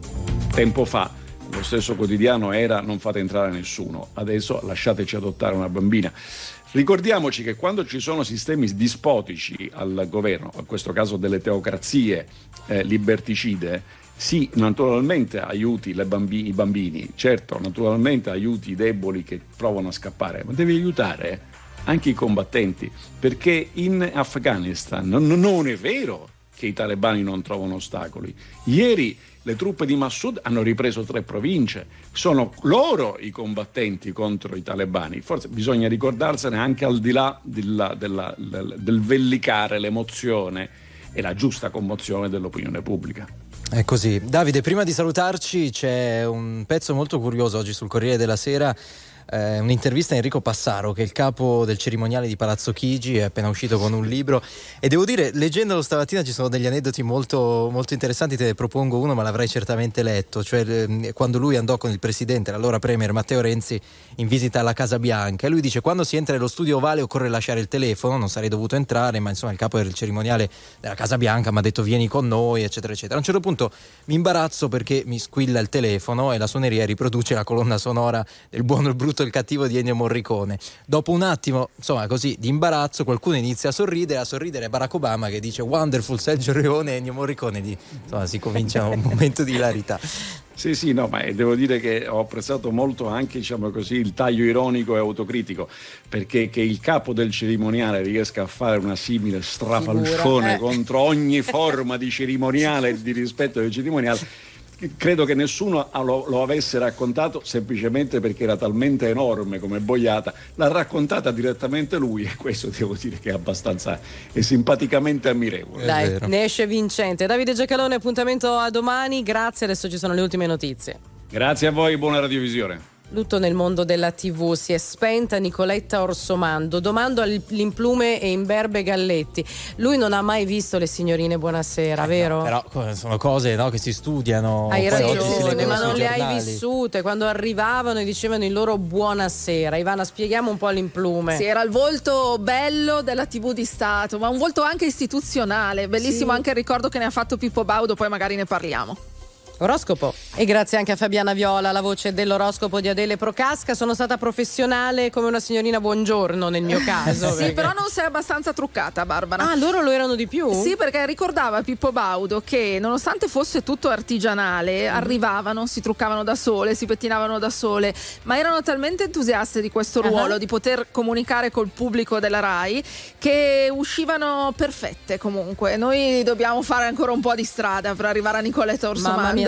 tempo fa lo stesso quotidiano era non fate entrare nessuno, adesso lasciateci adottare una bambina. Ricordiamoci che quando ci sono sistemi dispotici al governo, in questo caso delle teocrazie eh, liberticide, sì, naturalmente aiuti le bambi- i bambini, certo, naturalmente aiuti i deboli che provano a scappare, ma devi aiutare anche i combattenti, perché in Afghanistan non, non è vero che i talebani non trovano ostacoli. Ieri le truppe di Massoud hanno ripreso tre province, sono loro i combattenti contro i talebani. Forse bisogna ricordarsene anche al di là della, della, del, del vellicare l'emozione e la giusta commozione dell'opinione pubblica. È così. Davide, prima di salutarci c'è un pezzo molto curioso oggi sul Corriere della Sera. Eh, un'intervista a Enrico Passaro, che è il capo del cerimoniale di Palazzo Chigi, è appena uscito con un libro, e devo dire, leggendolo stamattina ci sono degli aneddoti molto, molto interessanti. Te ne propongo uno, ma l'avrai certamente letto, cioè eh, quando lui andò con il presidente, l'allora premier Matteo Renzi, in visita alla Casa Bianca, e lui dice: quando si entra nello studio ovale occorre lasciare il telefono, non sarei dovuto entrare, ma insomma il capo del cerimoniale della Casa Bianca mi ha detto vieni con noi, eccetera eccetera. A un certo punto mi imbarazzo perché mi squilla il telefono e la suoneria riproduce la colonna sonora del Buono, il Brutto, il Cattivo di Ennio Morricone. Dopo un attimo, insomma, così di imbarazzo, qualcuno inizia a sorridere, a sorridere Barack Obama, che dice wonderful Sergio Leone, e Ennio Morricone di, insomma, si comincia un momento di ilarità. Sì, sì, no, ma devo dire che ho apprezzato molto anche, diciamo così, il taglio ironico e autocritico, perché che il capo del cerimoniale riesca a fare una simile strafalcione eh. contro ogni forma di cerimoniale e di rispetto del cerimoniale. Credo che nessuno lo, lo avesse raccontato semplicemente perché era talmente enorme come boiata. L'ha raccontata direttamente lui, e questo devo dire che è abbastanza e simpaticamente ammirevole. Dai, ne esce vincente. Davide Giacalone, appuntamento a domani. Grazie, adesso ci sono le ultime notizie. Grazie a voi, buona radiovisione. Lutto nel mondo della tivù, si è spenta Nicoletta Orsomando, domando all'implume e imberbe Galletti. Lui non ha mai visto Le signorine Buonasera, eh vero? No, però sono cose, no, che si studiano. Hai ragione, ma non le hai vissute. Quando arrivavano e dicevano il loro buonasera. Ivana, spieghiamo un po' l'implume. Sì, era il volto bello della tivù di Stato, ma un volto anche istituzionale. Bellissimo, sì. Anche il ricordo che ne ha fatto Pippo Baudo, poi magari ne parliamo. Oroscopo. E grazie anche a Fabiana Viola, la voce dell'oroscopo di Adele Procasca. Sono stata professionale come una signorina Buongiorno nel mio caso. Sì, perché... però non sei abbastanza truccata, Barbara. Ah, loro lo erano di più? Sì, perché ricordava Pippo Baudo che nonostante fosse tutto artigianale, mm. arrivavano, si truccavano da sole, si pettinavano da sole, ma erano talmente entusiaste di questo ruolo, uh-huh. di poter comunicare col pubblico della Rai, che uscivano perfette comunque. Noi dobbiamo fare ancora un po' di strada per arrivare a Nicoletta Orsomando. Mamma mia,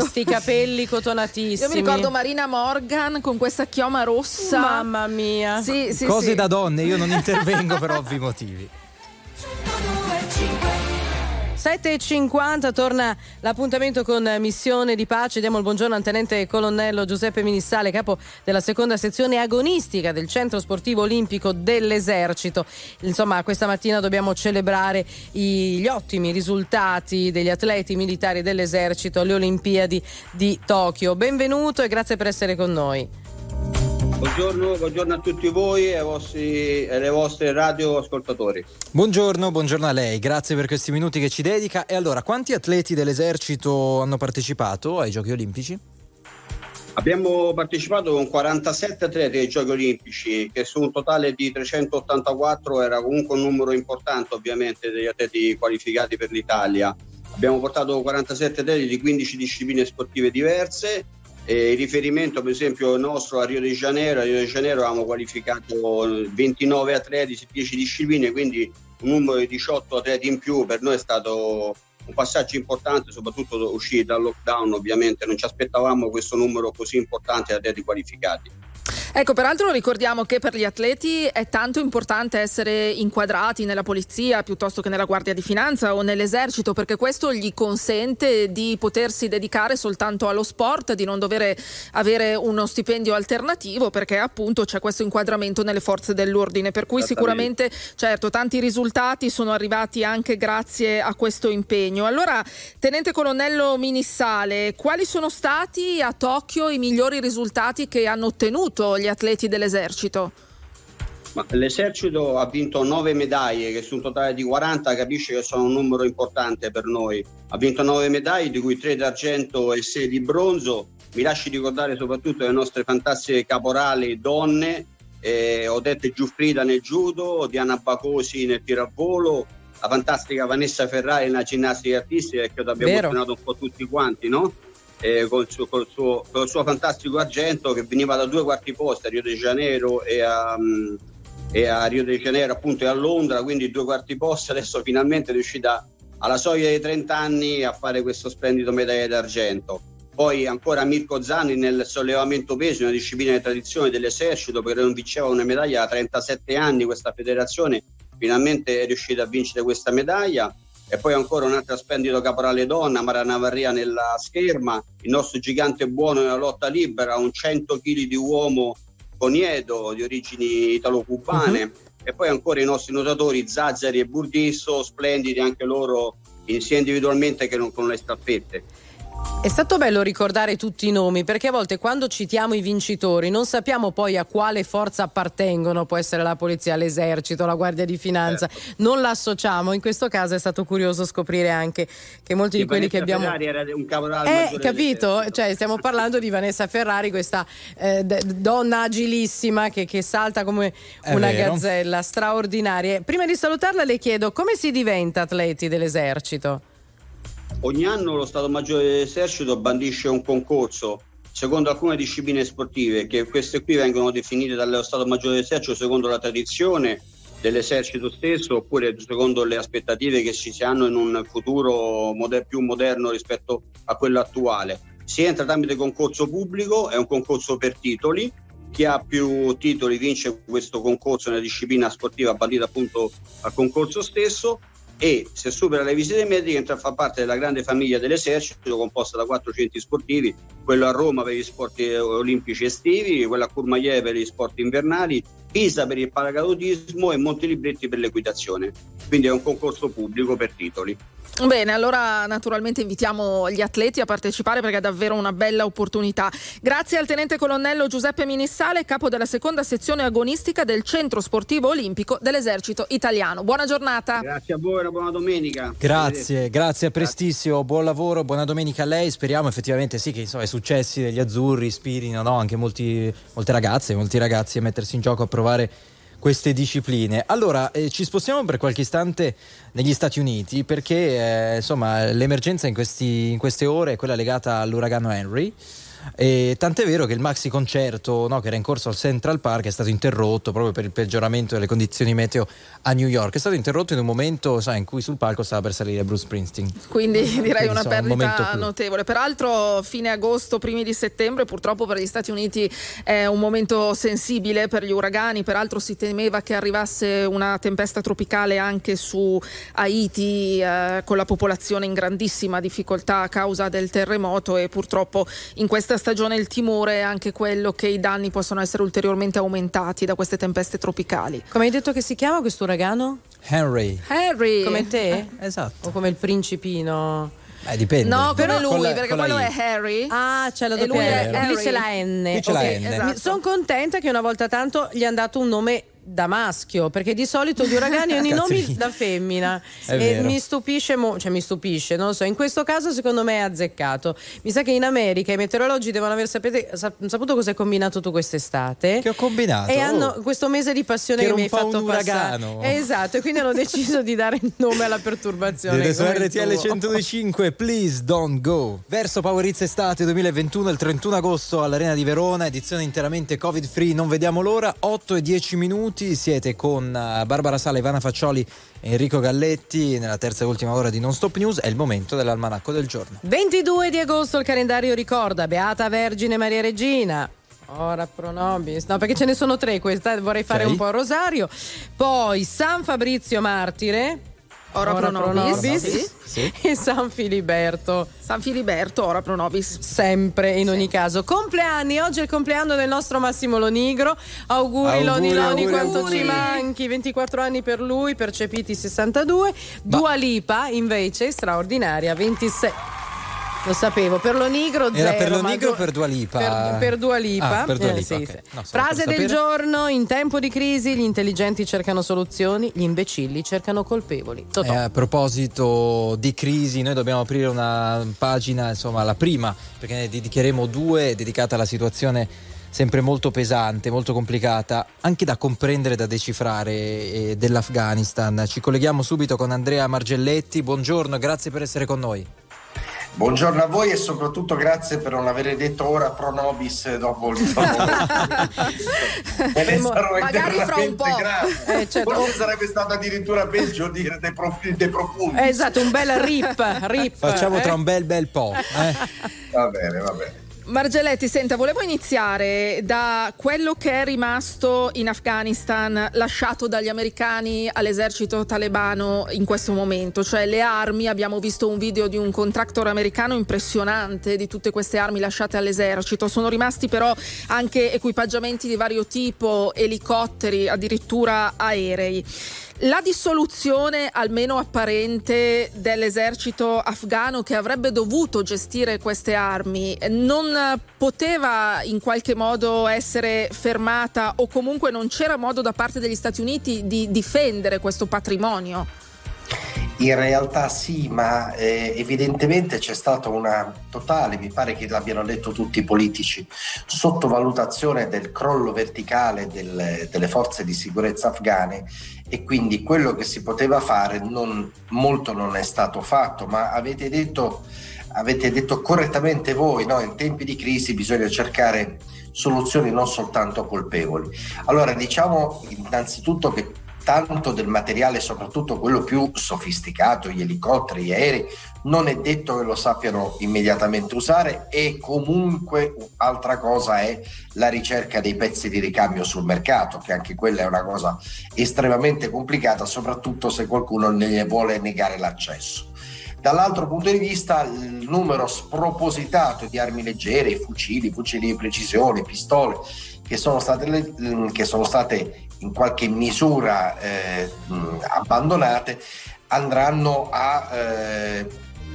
sti capelli cotonatissimi. Io mi ricordo Marina Morgan con questa chioma rossa. Mamma mia. Sì, sì, Cose sì. da donne, io non intervengo per ovvi motivi. sette e cinquanta torna l'appuntamento con Missione di Pace. Diamo il buongiorno al tenente colonnello Giuseppe Minissale, capo della seconda sezione agonistica del Centro Sportivo Olimpico dell'Esercito. Insomma, questa mattina dobbiamo celebrare i, gli ottimi risultati degli atleti militari dell'Esercito alle Olimpiadi di Tokyo. Benvenuto e grazie per essere con noi. Buongiorno, buongiorno a tutti voi e ai vostri, alle vostre radioascoltatori. Buongiorno, buongiorno a lei, grazie per questi minuti che ci dedica. E allora, quanti atleti dell'Esercito hanno partecipato ai Giochi Olimpici? Abbiamo partecipato con quarantasette atleti ai Giochi Olimpici, che su un totale di trecentottantaquattro era comunque un numero importante, ovviamente, degli atleti qualificati per l'Italia. Abbiamo portato quarantasette atleti di quindici discipline sportive diverse. E il riferimento per esempio nostro a Rio de Janeiro, a Rio de Janeiro avevamo qualificato ventinove atleti su dieci discipline, quindi un numero di diciotto atleti in più. Per noi è stato un passaggio importante, soprattutto usciti dal lockdown. Ovviamente non ci aspettavamo questo numero così importante di atleti qualificati. Ecco, peraltro ricordiamo che per gli atleti è tanto importante essere inquadrati nella polizia piuttosto che nella Guardia di Finanza o nell'Esercito, perché questo gli consente di potersi dedicare soltanto allo sport, di non dover avere uno stipendio alternativo, perché appunto c'è questo inquadramento nelle forze dell'ordine, per cui sicuramente, certo, tanti risultati sono arrivati anche grazie a questo impegno. Allora, tenente colonnello Minissale, quali sono stati a Tokyo i migliori risultati che hanno ottenuto gli atleti dell'Esercito? Ma l'esercito ha vinto nove medaglie, che su un totale di quaranta capisce che sono un numero importante per noi. Ha vinto nove medaglie, di cui tre d'argento e sei di bronzo. Mi lasci ricordare soprattutto le nostre fantastiche caporali donne, eh, Odette Giuffrida nel judo, Diana Bacosi nel tiro a volo, la fantastica Vanessa Ferrari nella ginnastica artistica, che abbiamo menzionato un po' tutti quanti, no? Eh, col, suo, col, suo, col suo fantastico argento, che veniva da due quarti posti a Rio de Janeiro e a, um, e a Rio de Janeiro appunto e a Londra, quindi due quarti posti. Adesso finalmente è riuscita alla soglia dei trenta anni a fare questo splendido medaglia d'argento. Poi ancora Mirko Zanni nel sollevamento pesi, una disciplina di tradizione dell'Esercito, perché non vinceva una medaglia da trentasette anni. Questa federazione finalmente è riuscita a vincere questa medaglia. E poi ancora un'altra splendido caporale donna, Mara Navarria nella scherma, il nostro gigante buono nella lotta libera, un cento chili di uomo Coniedo di origini italo-cubane, uh-huh. E poi ancora i nostri nuotatori Zazzari e Burdisso, splendidi anche loro sia individualmente che non con le staffette. È stato bello ricordare tutti i nomi, perché a volte quando citiamo i vincitori non sappiamo poi a quale forza appartengono. Può essere la polizia, l'esercito, la Guardia di Finanza, certo. Non la associamo. In questo caso è stato curioso scoprire anche che molti che di quelli Vanessa che abbiamo Ferrari era un caporale eh, capito? Cioè, stiamo parlando di Vanessa Ferrari, questa eh, d- donna agilissima che, che salta come è una vero. Gazzella, straordinaria. Prima di salutarla le chiedo come si diventa atleti dell'esercito? Ogni anno lo Stato Maggiore dell'Esercito bandisce un concorso secondo alcune discipline sportive, che queste qui vengono definite dallo Stato Maggiore dell'Esercito secondo la tradizione dell'Esercito stesso, oppure secondo le aspettative che ci si hanno in un futuro moder- più moderno rispetto a quello attuale. Si entra tramite concorso pubblico, è un concorso per titoli. Chi ha più titoli vince questo concorso nella disciplina sportiva bandita appunto al concorso stesso. E se supera le visite mediche entra a far parte della grande famiglia dell'Esercito, composta da quattro centri sportivi: quello a Roma per gli sport olimpici estivi, quello a Courmayeur per gli sport invernali, Pisa per il paracadutismo e Montelibretti per l'equitazione. Quindi è un concorso pubblico per titoli. Bene, allora naturalmente invitiamo gli atleti a partecipare, perché è davvero una bella opportunità. Grazie al tenente colonnello Giuseppe Minissale, capo della seconda sezione agonistica del Centro Sportivo Olimpico dell'Esercito Italiano. Buona giornata. Grazie a voi, una buona domenica. Grazie, grazie, a prestissimo, buon lavoro, buona domenica a lei. Speriamo effettivamente sì che insomma, i successi degli azzurri ispirino, no, anche molti, molte ragazze, molti ragazzi a mettersi in gioco, a provare queste discipline. Allora eh, ci spostiamo per qualche istante negli Stati Uniti, perché eh, insomma l'emergenza in, questi, in queste ore è quella legata all'uragano Henry. E tant'è vero che il maxi concerto, no, che era in corso al Central Park, è stato interrotto proprio per il peggioramento delle condizioni meteo a New York. È stato interrotto in un momento, sai, in cui sul palco stava per salire Bruce Springsteen. Quindi direi Quindi, una insomma, un perdita notevole. Peraltro fine agosto, primi di settembre, purtroppo per gli Stati Uniti è un momento sensibile per gli uragani. Peraltro si temeva che arrivasse una tempesta tropicale anche su Haiti, eh, con la popolazione in grandissima difficoltà a causa del terremoto, e purtroppo in questa stagione il timore è anche quello che i danni possono essere ulteriormente aumentati da queste tempeste tropicali. Come hai detto che si chiama questo uragano? Henry. Henry. Come te? Eh, esatto. O come il principino? Eh, dipende. No, come lui, la, perché quello è Harry. Ah, c'è la E lui doppia è R. Harry. Qui c'è la N. Qui c'è la Ok, N. Esatto. Sono contenta che una volta tanto gli hanno dato un nome da maschio, perché di solito gli uragani hanno i nomi da femmina. È E vero. mi stupisce, mo- cioè mi stupisce, non lo so, in questo caso secondo me è azzeccato. Mi sa che in America i meteorologi devono aver sapete, sap- saputo cosa hai combinato tu quest'estate. Che ho combinato? E Oh. hanno questo mese di passione Che che, era mi hai un po' fatto un uragano. passare. Esatto, e quindi hanno deciso di dare il nome alla perturbazione. Su come il R T L tuo. centodue e cinque, Please Don't Go. Verso Power Hits Estate duemilaventuno, il trentuno agosto all'Arena di Verona, edizione interamente covid free, non vediamo l'ora. Otto e dieci minuti, siete con Barbara Sala, Ivana Faccioli e Enrico Galletti nella terza e ultima ora di Non Stop News. È il momento dell'almanacco del giorno. ventidue di agosto il calendario ricorda Beata Vergine Maria Regina. Ora pro nobis, no, perché ce ne sono tre, questa vorrei fare Ok. un po' il rosario. Poi San Fabrizio Martire, Ora pro nobis. Sì. Sì. E San Filiberto. San Filiberto, ora pro nobis. Sempre, in ogni caso. Compleanni, oggi è il compleanno del nostro Massimo Lonigro. Auguri, Auguri, Loni Loni, auguri, quanto auguri. ci manchi. ventiquattro anni per lui, percepiti sessantadue. Dua Lipa invece straordinaria, ventisei. Lo sapevo, per Lonigro zero. Era per ma Lonigro o du- per Dua Lipa? Per, per Dua Lipa. Ah, per Dua Eh, Lipa, sì, ok. sì. No, solo Frase per del sapere. giorno: in tempo di crisi gli intelligenti cercano soluzioni, gli imbecilli cercano colpevoli. Totò. Eh, a proposito di crisi, noi dobbiamo aprire una pagina, insomma la prima, perché ne dedicheremo due, dedicata alla situazione sempre molto pesante, molto complicata, anche da comprendere, da decifrare, eh, dell'Afghanistan. Ci colleghiamo subito con Andrea Margelletti. Buongiorno, grazie per essere con noi. Buongiorno a voi e soprattutto grazie per non avere detto ora pro nobis dopo il Me ne sarò Magari fra un po'. grato. Eh, certo. Forse sarebbe stato addirittura peggio dire dei profili dei profundi. Eh, esatto, un bel rip, rip Facciamo eh. tra un bel bel po'. Eh? Va bene, va bene. Margelletti, senta, volevo iniziare da quello che è rimasto in Afghanistan, lasciato dagli americani all'esercito talebano in questo momento, cioè le armi. Abbiamo visto un video di un contractor americano impressionante di tutte queste armi lasciate all'esercito. Sono rimasti però anche equipaggiamenti di vario tipo, elicotteri, addirittura aerei. La dissoluzione, almeno apparente, dell'esercito afghano che avrebbe dovuto gestire queste armi non poteva in qualche modo essere fermata, o comunque non c'era modo da parte degli Stati Uniti di difendere questo patrimonio? In realtà sì, ma eh, evidentemente c'è stata una totale, mi pare che l'abbiano detto tutti i politici, sottovalutazione del crollo verticale del, delle forze di sicurezza afghane, e quindi quello che si poteva fare non, molto non è stato fatto. Ma avete detto, avete detto correttamente voi, no? In tempi di crisi bisogna cercare soluzioni non soltanto colpevoli. Allora, diciamo innanzitutto che tanto del materiale, soprattutto quello più sofisticato, gli elicotteri, gli aerei, non è detto che lo sappiano immediatamente usare, e comunque altra cosa è la ricerca dei pezzi di ricambio sul mercato, che anche quella è una cosa estremamente complicata, soprattutto se qualcuno ne vuole negare l'accesso. Dall'altro punto di vista, il numero spropositato di armi leggere, fucili, fucili di precisione, pistole, che sono state, che sono state in qualche misura eh, abbandonate, andranno a eh,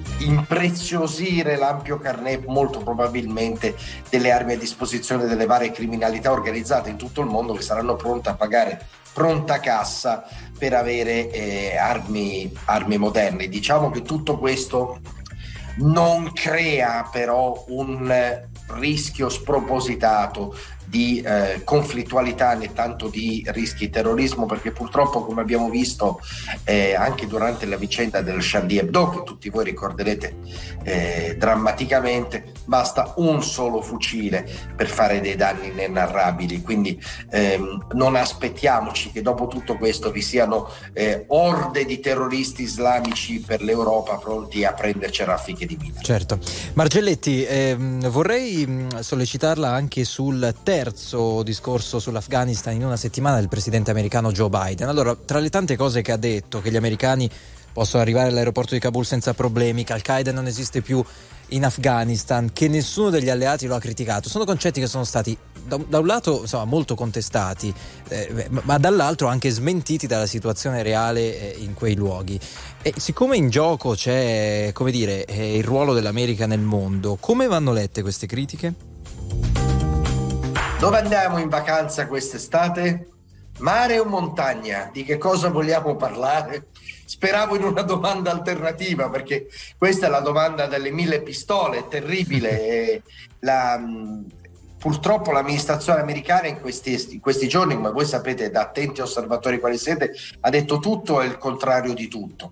impreziosire l'ampio carnet, molto probabilmente, delle armi a disposizione delle varie criminalità organizzate in tutto il mondo, che saranno pronte a pagare pronta cassa per avere eh, armi, armi moderne. Diciamo che tutto questo non crea però un rischio spropositato di eh, conflittualità, né tanto di rischi di terrorismo, perché purtroppo, come abbiamo visto eh, anche durante la vicenda del Charlie Hebdo, che tutti voi ricorderete eh, drammaticamente, basta un solo fucile per fare dei danni inenarrabili, quindi ehm, non aspettiamoci che dopo tutto questo vi siano eh, orde di terroristi islamici per l'Europa pronti a prenderci a raffiche di mitra. Certo. Margelletti, ehm, vorrei sollecitarla anche sul terzo discorso sull'Afghanistan in una settimana del presidente americano Joe Biden. Allora, tra le tante cose che ha detto, che gli americani possono arrivare all'aeroporto di Kabul senza problemi, che Al-Qaeda non esiste più in Afghanistan, che nessuno degli alleati lo ha criticato, sono concetti che sono stati da, da un lato insomma molto contestati, eh, ma dall'altro anche smentiti dalla situazione reale eh, in quei luoghi. E siccome in gioco c'è, come dire, eh, il ruolo dell'America nel mondo, come vanno lette queste critiche? Dove andiamo in vacanza quest'estate? Mare o montagna? Di che cosa vogliamo parlare? Speravo in una domanda alternativa, perché questa è la domanda delle mille pistole, è terribile. E la, purtroppo l'amministrazione americana in questi, in questi giorni, come voi sapete da attenti osservatori quali siete, ha detto tutto e il contrario di tutto.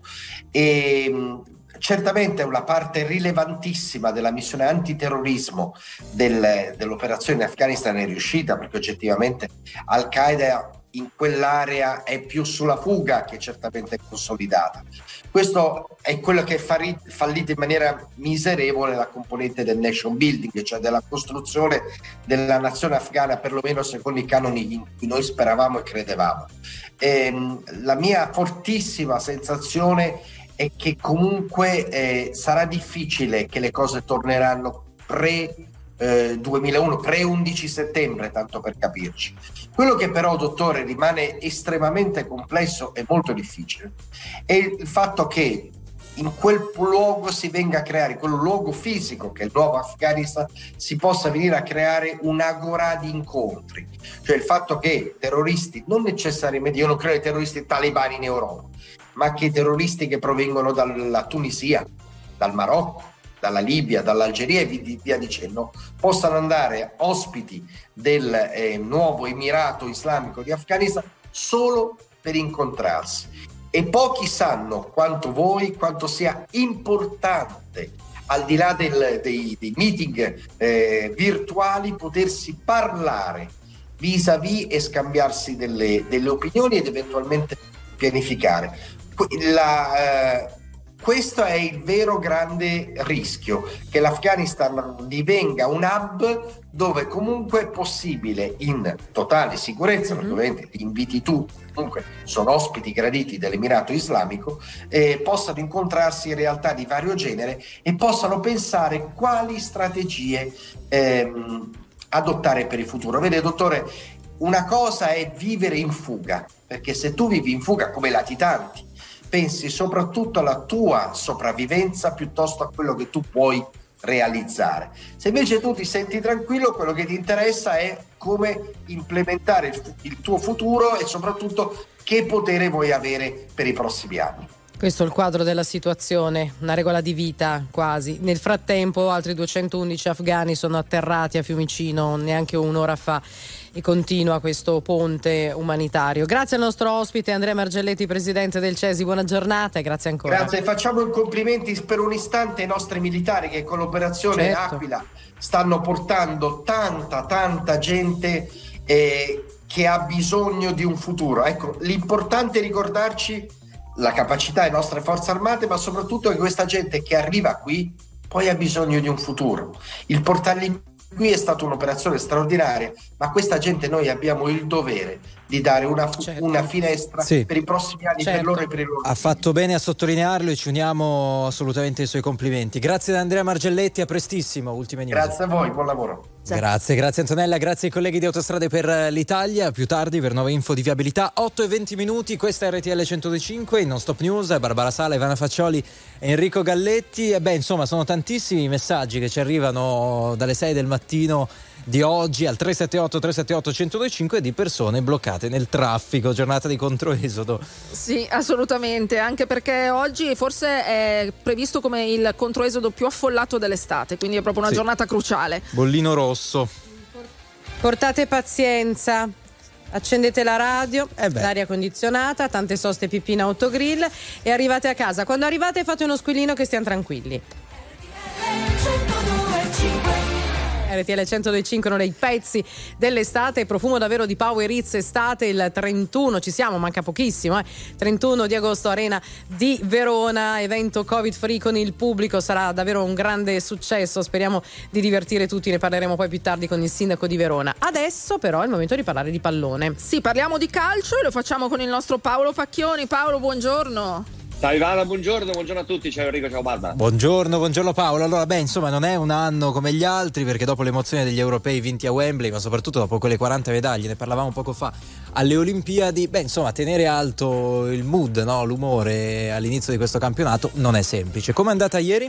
E certamente una parte rilevantissima della missione antiterrorismo del, dell'operazione in Afghanistan è riuscita, perché oggettivamente Al-Qaeda in quell'area è più sulla fuga che certamente consolidata. Questo è quello che è fallito in maniera miserevole la componente del nation building, cioè della costruzione della nazione afghana, perlomeno secondo i canoni in cui noi speravamo e credevamo. E, la mia fortissima sensazione è che comunque eh, sarà difficile che le cose torneranno pre eh, duemilauno, pre undici settembre, tanto per capirci. Quello che però, dottore, rimane estremamente complesso e molto difficile è il fatto che in quel luogo si venga a creare, quel luogo fisico che è il nuovo Afghanistan, si possa venire a creare un'agorà di incontri. Cioè il fatto che terroristi, non necessariamente, io non credo ai terroristi talebani in Europa, ma che terroristi che provengono dalla Tunisia, dal Marocco, dalla Libia, dall'Algeria e via dicendo, possano andare ospiti del eh, nuovo Emirato Islamico di Afghanistan solo per incontrarsi. E pochi sanno quanto voi, quanto sia importante, al di là del, dei, dei meeting eh, virtuali, potersi parlare vis-à-vis e scambiarsi delle, delle opinioni ed eventualmente pianificare. La, eh, questo è il vero grande rischio, che l'Afghanistan divenga un hub dove comunque è possibile, in totale sicurezza, perché ovviamente li inviti tu, comunque sono ospiti graditi dell'Emirato Islamico, eh, possano incontrarsi in realtà di vario genere e possano pensare quali strategie ehm, adottare per il futuro. Vede, dottore, una cosa è vivere in fuga, perché se tu vivi in fuga come latitanti, pensi soprattutto alla tua sopravvivenza piuttosto a quello che tu puoi realizzare. Se invece tu ti senti tranquillo, quello che ti interessa è come implementare il, il tuo futuro e soprattutto che potere vuoi avere per i prossimi anni. Questo è il quadro della situazione, una regola di vita quasi. Nel frattempo altri duecentoundici afghani sono atterrati a Fiumicino neanche un'ora fa e continua questo ponte umanitario. Grazie al nostro ospite Andrea Margelletti, presidente del C E S I, buona giornata e grazie ancora. Grazie, facciamo i complimenti per un istante ai nostri militari che con l'operazione certo. Aquila stanno portando tanta tanta gente eh, che ha bisogno di un futuro. Ecco, l'importante è ricordarci la capacità delle nostre forze armate, ma soprattutto che questa gente che arriva qui poi ha bisogno di un futuro. Il portarli qui è stata un'operazione straordinaria, ma questa gente noi abbiamo il dovere di dare una, fu- certo. una finestra sì. per i prossimi anni, certo. per loro e per i loro. Ha fatto bene a sottolinearlo e ci uniamo assolutamente ai suoi complimenti. Grazie ad Andrea Margelletti, a prestissimo. Ultime news. Grazie a voi, buon lavoro. Grazie, grazie Antonella, grazie ai colleghi di Autostrade per l'Italia. Più tardi per nuove info di viabilità, otto e venti minuti, questa è R T L centodue e cinque, il Non Stop News, Barbara Sala, Ivana Faccioli e Enrico Galletti. E beh, insomma, sono tantissimi i messaggi che ci arrivano dalle sei del mattino di oggi al tre sette otto tre sette otto uno zero due cinque di persone bloccate nel traffico, giornata di controesodo. Sì, assolutamente, anche perché oggi forse è previsto come il controesodo più affollato dell'estate, quindi è proprio una sì. giornata cruciale. Bollino rosso. Portate pazienza, accendete la radio, eh l'aria condizionata, tante soste pipì in autogrill e arrivate a casa. Quando arrivate fate uno squillino che stiamo tranquilli. R T L centodue e cinque, uno dei pezzi dell'estate, profumo davvero di Power Hits estate, il trentuno, ci siamo, manca pochissimo, eh. trentuno di agosto, Arena di Verona, evento covid free con il pubblico, sarà davvero un grande successo, speriamo di divertire tutti, ne parleremo poi più tardi con il sindaco di Verona. Adesso però è il momento di parlare di pallone. Sì, parliamo di calcio e lo facciamo con il nostro Paolo Pacchioni. Paolo, buongiorno. Ciao Ivana, buongiorno, buongiorno a tutti, ciao Enrico, ciao Barba. Buongiorno, buongiorno Paolo. Allora, beh, insomma, non è un anno come gli altri, perché dopo l'emozione degli europei vinti a Wembley, ma soprattutto dopo quelle quaranta medaglie, ne parlavamo poco fa, alle Olimpiadi, beh, insomma, tenere alto il mood, no? L'umore all'inizio di questo campionato non è semplice. Com'è andata ieri?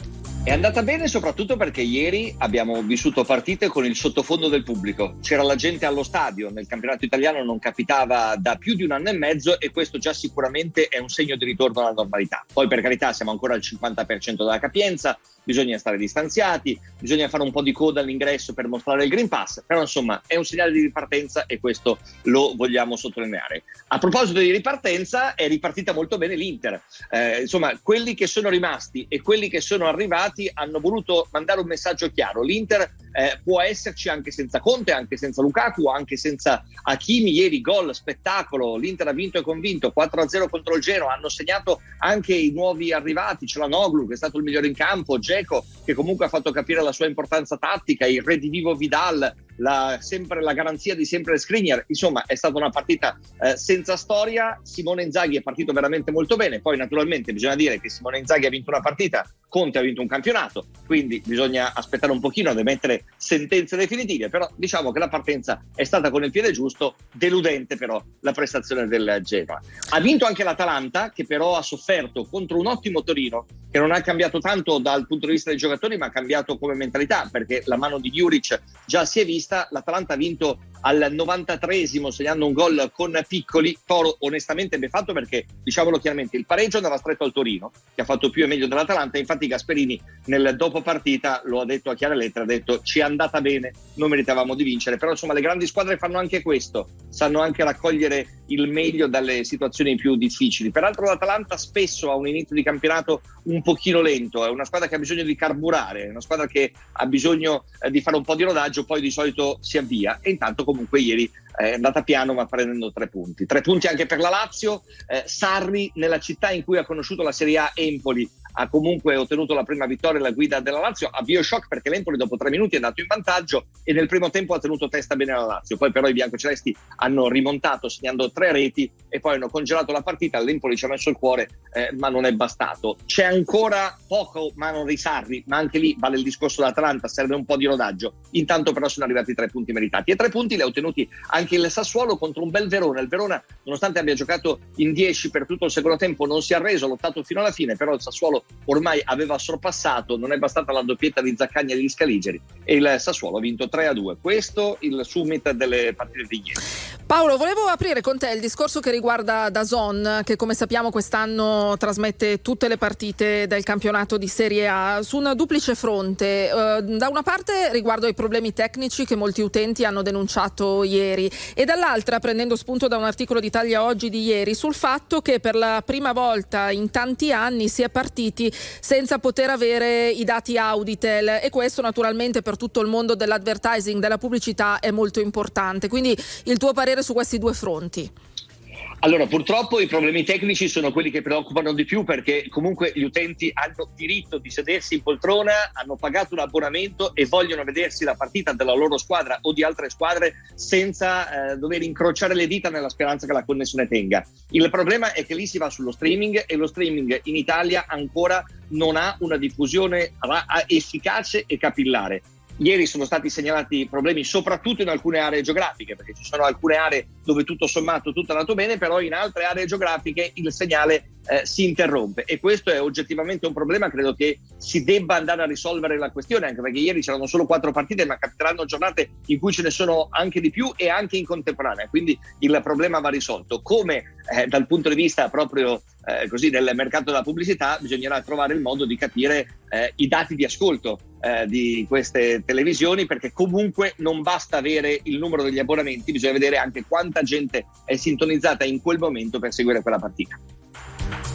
È andata bene soprattutto perché ieri abbiamo vissuto partite con il sottofondo del pubblico, c'era la gente allo stadio, nel campionato italiano non capitava da più di un anno e mezzo e questo già sicuramente è un segno di ritorno alla normalità. Poi per carità siamo ancora al cinquanta per cento della capienza, bisogna stare distanziati, bisogna fare un po' di coda all'ingresso per mostrare il Green Pass, però insomma è un segnale di ripartenza e questo lo vogliamo sottolineare. A proposito di ripartenza, è ripartita molto bene l'Inter, eh, insomma quelli che sono rimasti e quelli che sono arrivati hanno voluto mandare un messaggio chiaro. L'Inter eh, può esserci anche senza Conte, anche senza Lukaku, anche senza Hakimi. Ieri gol, spettacolo, l'Inter ha vinto e convinto, quattro a zero contro il Genoa, hanno segnato anche i nuovi arrivati, Çalhanoğlu che è stato il migliore in campo, Dzeko che comunque ha fatto capire la sua importanza tattica, il redivivo Vidal, la, sempre la garanzia di sempre Skriniar. Insomma è stata una partita eh, senza storia. Simone Inzaghi è partito veramente molto bene, poi naturalmente bisogna dire che Simone Inzaghi ha vinto una partita, Conte ha vinto un campionato, quindi bisogna aspettare un pochino ad emettere sentenze definitive, però diciamo che la partenza è stata con il piede giusto. Deludente però la prestazione del Genoa. Ha vinto anche l'Atalanta, che però ha sofferto contro un ottimo Torino che non ha cambiato tanto dal punto di vista dei giocatori, ma ha cambiato come mentalità, perché la mano di Juric già si è vista. L'Atalanta ha vinto al novantatreesimo segnando un gol con Piccoli, Toro onestamente ben fatto, perché diciamolo chiaramente il pareggio andava stretto al Torino che ha fatto più e meglio dell'Atalanta. Infatti Gasperini nel dopo partita lo ha detto a chiare lettere, ha detto ci è andata bene, non meritavamo di vincere, però insomma le grandi squadre fanno anche questo, sanno anche raccogliere il meglio dalle situazioni più difficili. Peraltro l'Atalanta spesso ha un inizio di campionato un pochino lento, è una squadra che ha bisogno di carburare, è una squadra che ha bisogno eh, di fare un po' di rodaggio, poi di solito si avvia, e intanto comunque ieri è andata piano ma prendendo tre punti. Tre punti anche per la Lazio. eh, Sarri, nella città in cui ha conosciuto la Serie A, Empoli, ha comunque ottenuto la prima vittoria alla guida della Lazio. A Bioshock, perché l'Empoli dopo tre minuti è andato in vantaggio e nel primo tempo ha tenuto testa bene la Lazio, poi però i biancocelesti hanno rimontato segnando tre reti e poi hanno congelato la partita. L'Empoli ci ha messo il cuore eh, ma non è bastato, c'è ancora poco mano di Sarri, ma anche lì vale il discorso dell'Atalanta, serve un po' di rodaggio. Intanto però sono arrivati tre punti meritati e tre punti li ha ottenuti anche il Sassuolo contro un bel Verona. Il Verona, nonostante abbia giocato in dieci per tutto il secondo tempo, non si è arreso, ha lottato fino alla fine, però il Sassuolo ormai aveva sorpassato, non è bastata la doppietta di Zaccagni e di Scaligeri e il Sassuolo ha vinto tre a due. Questo il summit delle partite di ieri. Paolo, volevo aprire con te il discorso che riguarda DAZN, che come sappiamo quest'anno trasmette tutte le partite del campionato di Serie A su un duplice fronte. Uh, da una parte riguardo ai problemi tecnici che molti utenti hanno denunciato ieri e dall'altra prendendo spunto da un articolo di Italia Oggi di ieri sul fatto che per la prima volta in tanti anni si è partiti senza poter avere i dati Auditel, e questo naturalmente per tutto il mondo dell'advertising, della pubblicità, è molto importante. Quindi il tuo parere su questi due fronti? Allora, purtroppo i problemi tecnici sono quelli che preoccupano di più, perché comunque gli utenti hanno diritto di sedersi in poltrona, hanno pagato un abbonamento e vogliono vedersi la partita della loro squadra o di altre squadre senza eh, dover incrociare le dita nella speranza che la connessione tenga. Il problema è che lì si va sullo streaming e lo streaming in Italia ancora non ha una diffusione efficace e capillare. Ieri sono stati segnalati problemi soprattutto in alcune aree geografiche, perché ci sono alcune aree dove tutto sommato tutto è andato bene, però in altre aree geografiche il segnale eh, si interrompe, e questo è oggettivamente un problema. Credo che si debba andare a risolvere la questione, anche perché ieri c'erano solo quattro partite, ma capiteranno giornate in cui ce ne sono anche di più e anche in contemporanea, quindi il problema va risolto. Come eh, dal punto di vista proprio eh, così del mercato della pubblicità, bisognerà trovare il modo di capire eh, i dati di ascolto eh, di queste televisioni, perché comunque non basta avere il numero degli abbonamenti, bisogna vedere anche quanta gente è sintonizzata in quel momento per seguire quella partita.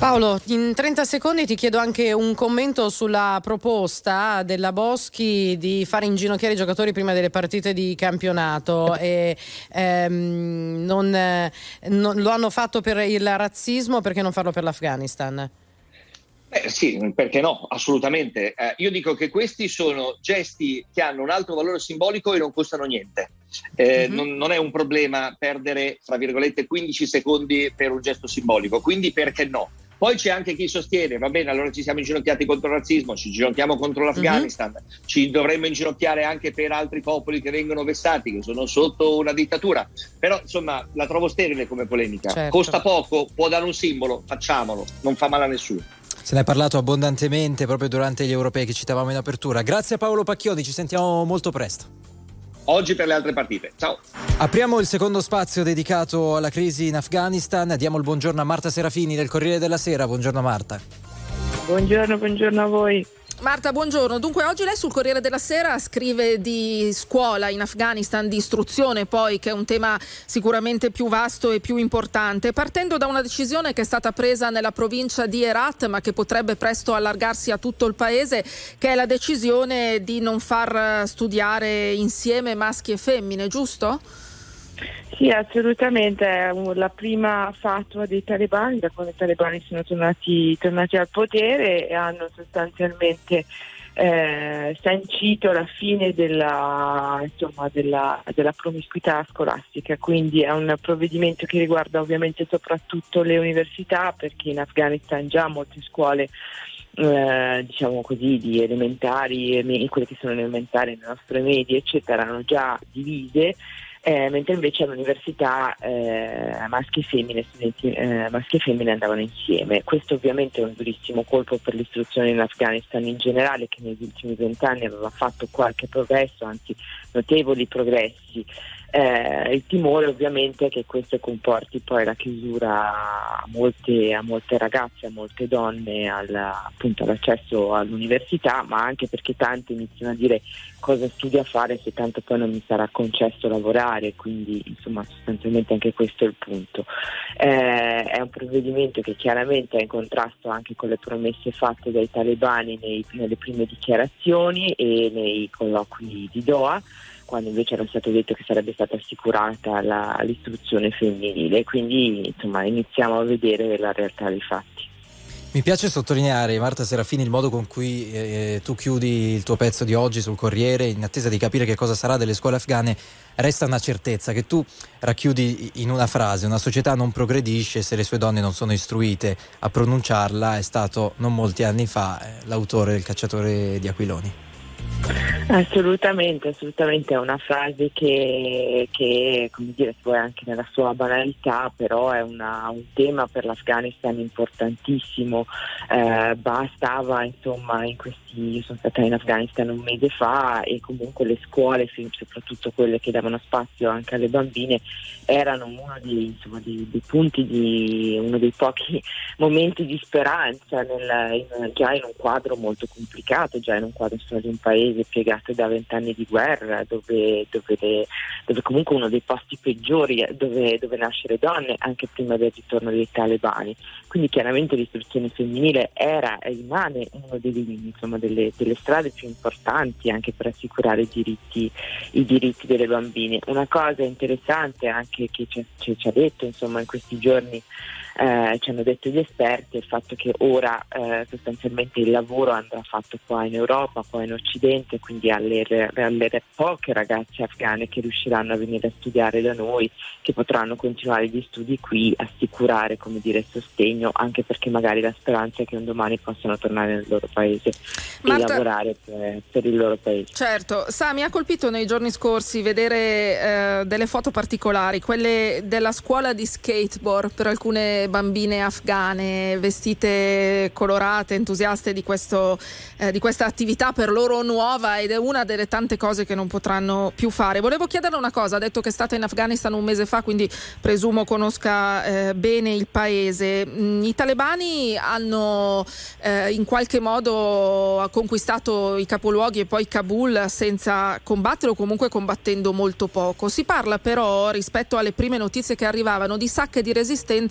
Paolo, in trenta secondi ti chiedo anche un commento sulla proposta della Boschi di fare inginocchiare i giocatori prima delle partite di campionato. E, ehm, non, eh, non, lo hanno fatto per il razzismo, perché non farlo per l'Afghanistan? Eh, sì, perché no, assolutamente. Eh, io dico che questi sono gesti che hanno un alto valore simbolico e non costano niente. Eh, mm-hmm. non, non è un problema perdere, tra virgolette, quindici secondi per un gesto simbolico, quindi perché no? Poi c'è anche chi sostiene, va bene, allora ci siamo inginocchiati contro il razzismo, ci inginocchiamo contro l'Afghanistan, mm-hmm. ci dovremmo inginocchiare anche per altri popoli che vengono vessati, che sono sotto una dittatura. Però insomma la trovo sterile come polemica. Certo. Costa poco, può dare un simbolo, facciamolo, non fa male a nessuno. Se ne è parlato abbondantemente proprio durante gli europei che citavamo in apertura. Grazie a Paolo Pacchioni, ci sentiamo molto presto. Oggi per le altre partite. Ciao. Apriamo il secondo spazio dedicato alla crisi in Afghanistan. Diamo il buongiorno a Marta Serafini del Corriere della Sera. Buongiorno Marta. Buongiorno, buongiorno a voi. Marta, buongiorno. Dunque oggi lei sul Corriere della Sera scrive di scuola in Afghanistan, di istruzione poi, che è un tema sicuramente più vasto e più importante, partendo da una decisione che è stata presa nella provincia di Herat, ma che potrebbe presto allargarsi a tutto il paese, che è la decisione di non far studiare insieme maschi e femmine, giusto? Sì, assolutamente, è la prima fatwa dei talebani da quando i talebani sono tornati, tornati al potere, e hanno sostanzialmente eh, sancito la fine della, insomma, della, della promiscuità scolastica. Quindi è un provvedimento che riguarda ovviamente soprattutto le università, perché in Afghanistan già molte scuole Eh, diciamo così, di elementari, quelle che sono elementari, le nostre medie eccetera, erano già divise, eh, mentre invece all'università eh, maschi e femmine, studenti eh, maschi e femmine andavano insieme. Questo ovviamente è un durissimo colpo per l'istruzione in Afghanistan in generale, che negli ultimi vent'anni aveva fatto qualche progresso, anzi notevoli progressi. Eh, il timore ovviamente è che questo comporti poi la chiusura a molte, a molte ragazze, a molte donne al, appunto all'accesso all'università, ma anche perché tanti iniziano a dire cosa studio a fare se tanto poi non mi sarà concesso lavorare, quindi insomma sostanzialmente anche questo è il punto. Eh, è un provvedimento che chiaramente è in contrasto anche con le promesse fatte dai talebani nei, nelle prime dichiarazioni e nei colloqui di Doha, quando invece era stato detto che sarebbe stata assicurata la, l'istruzione femminile. Quindi insomma iniziamo a vedere la realtà dei fatti. Mi piace sottolineare, Marta Serafini, il modo con cui eh, tu chiudi il tuo pezzo di oggi sul Corriere, in attesa di capire che cosa sarà delle scuole afghane. Resta una certezza che tu racchiudi in una frase: una società non progredisce se le sue donne non sono istruite. A pronunciarla è stato non molti anni fa eh, l'autore del Cacciatore di Aquiloni. Assolutamente, assolutamente è una frase che, che come dire, poi anche nella sua banalità, però è una, un tema per l'Afghanistan importantissimo. Eh, bastava insomma in questi, io sono stata in Afghanistan un mese fa, e comunque le scuole, soprattutto quelle che davano spazio anche alle bambine, erano uno dei, insomma, dei, dei punti di uno dei pochi momenti di speranza nel, in, già in un quadro molto complicato, già in un quadro insomma, di un paese piegato da vent'anni di guerra, dove, dove, le, dove comunque uno dei posti peggiori dove, dove nascere donne anche prima del ritorno dei talebani. Quindi chiaramente l'istruzione femminile era e rimane uno degli, insomma, delle, delle strade più importanti anche per assicurare i diritti, i diritti delle bambine. Una cosa interessante anche che ci, ci, ci ha detto insomma in questi giorni, eh, ci hanno detto gli esperti, è il fatto che ora eh, sostanzialmente il lavoro andrà fatto qua in Europa, qua in Occidente, quindi alle, alle poche ragazze afghane che riusciranno a venire a studiare da noi, che potranno continuare gli studi qui, assicurare, come dire, sostegno, anche perché magari la speranza è che un domani possano tornare nel loro paese Marta, e lavorare per, per il loro paese. Certo, sa, mi ha colpito nei giorni scorsi vedere eh, delle foto particolari, quelle della scuola di skateboard per alcune bambine afghane, vestite colorate, entusiaste di questo eh, di questa attività per loro nuova, ed è una delle tante cose che non potranno più fare. Volevo chiederle una cosa: ha detto che è stata in Afghanistan un mese fa, quindi presumo conosca eh, bene il paese. Mm, i talebani hanno eh, in qualche modo conquistato i capoluoghi e poi Kabul senza combattere, o comunque combattendo molto poco. Si parla però, rispetto alle prime notizie che arrivavano, di sacche di resistenza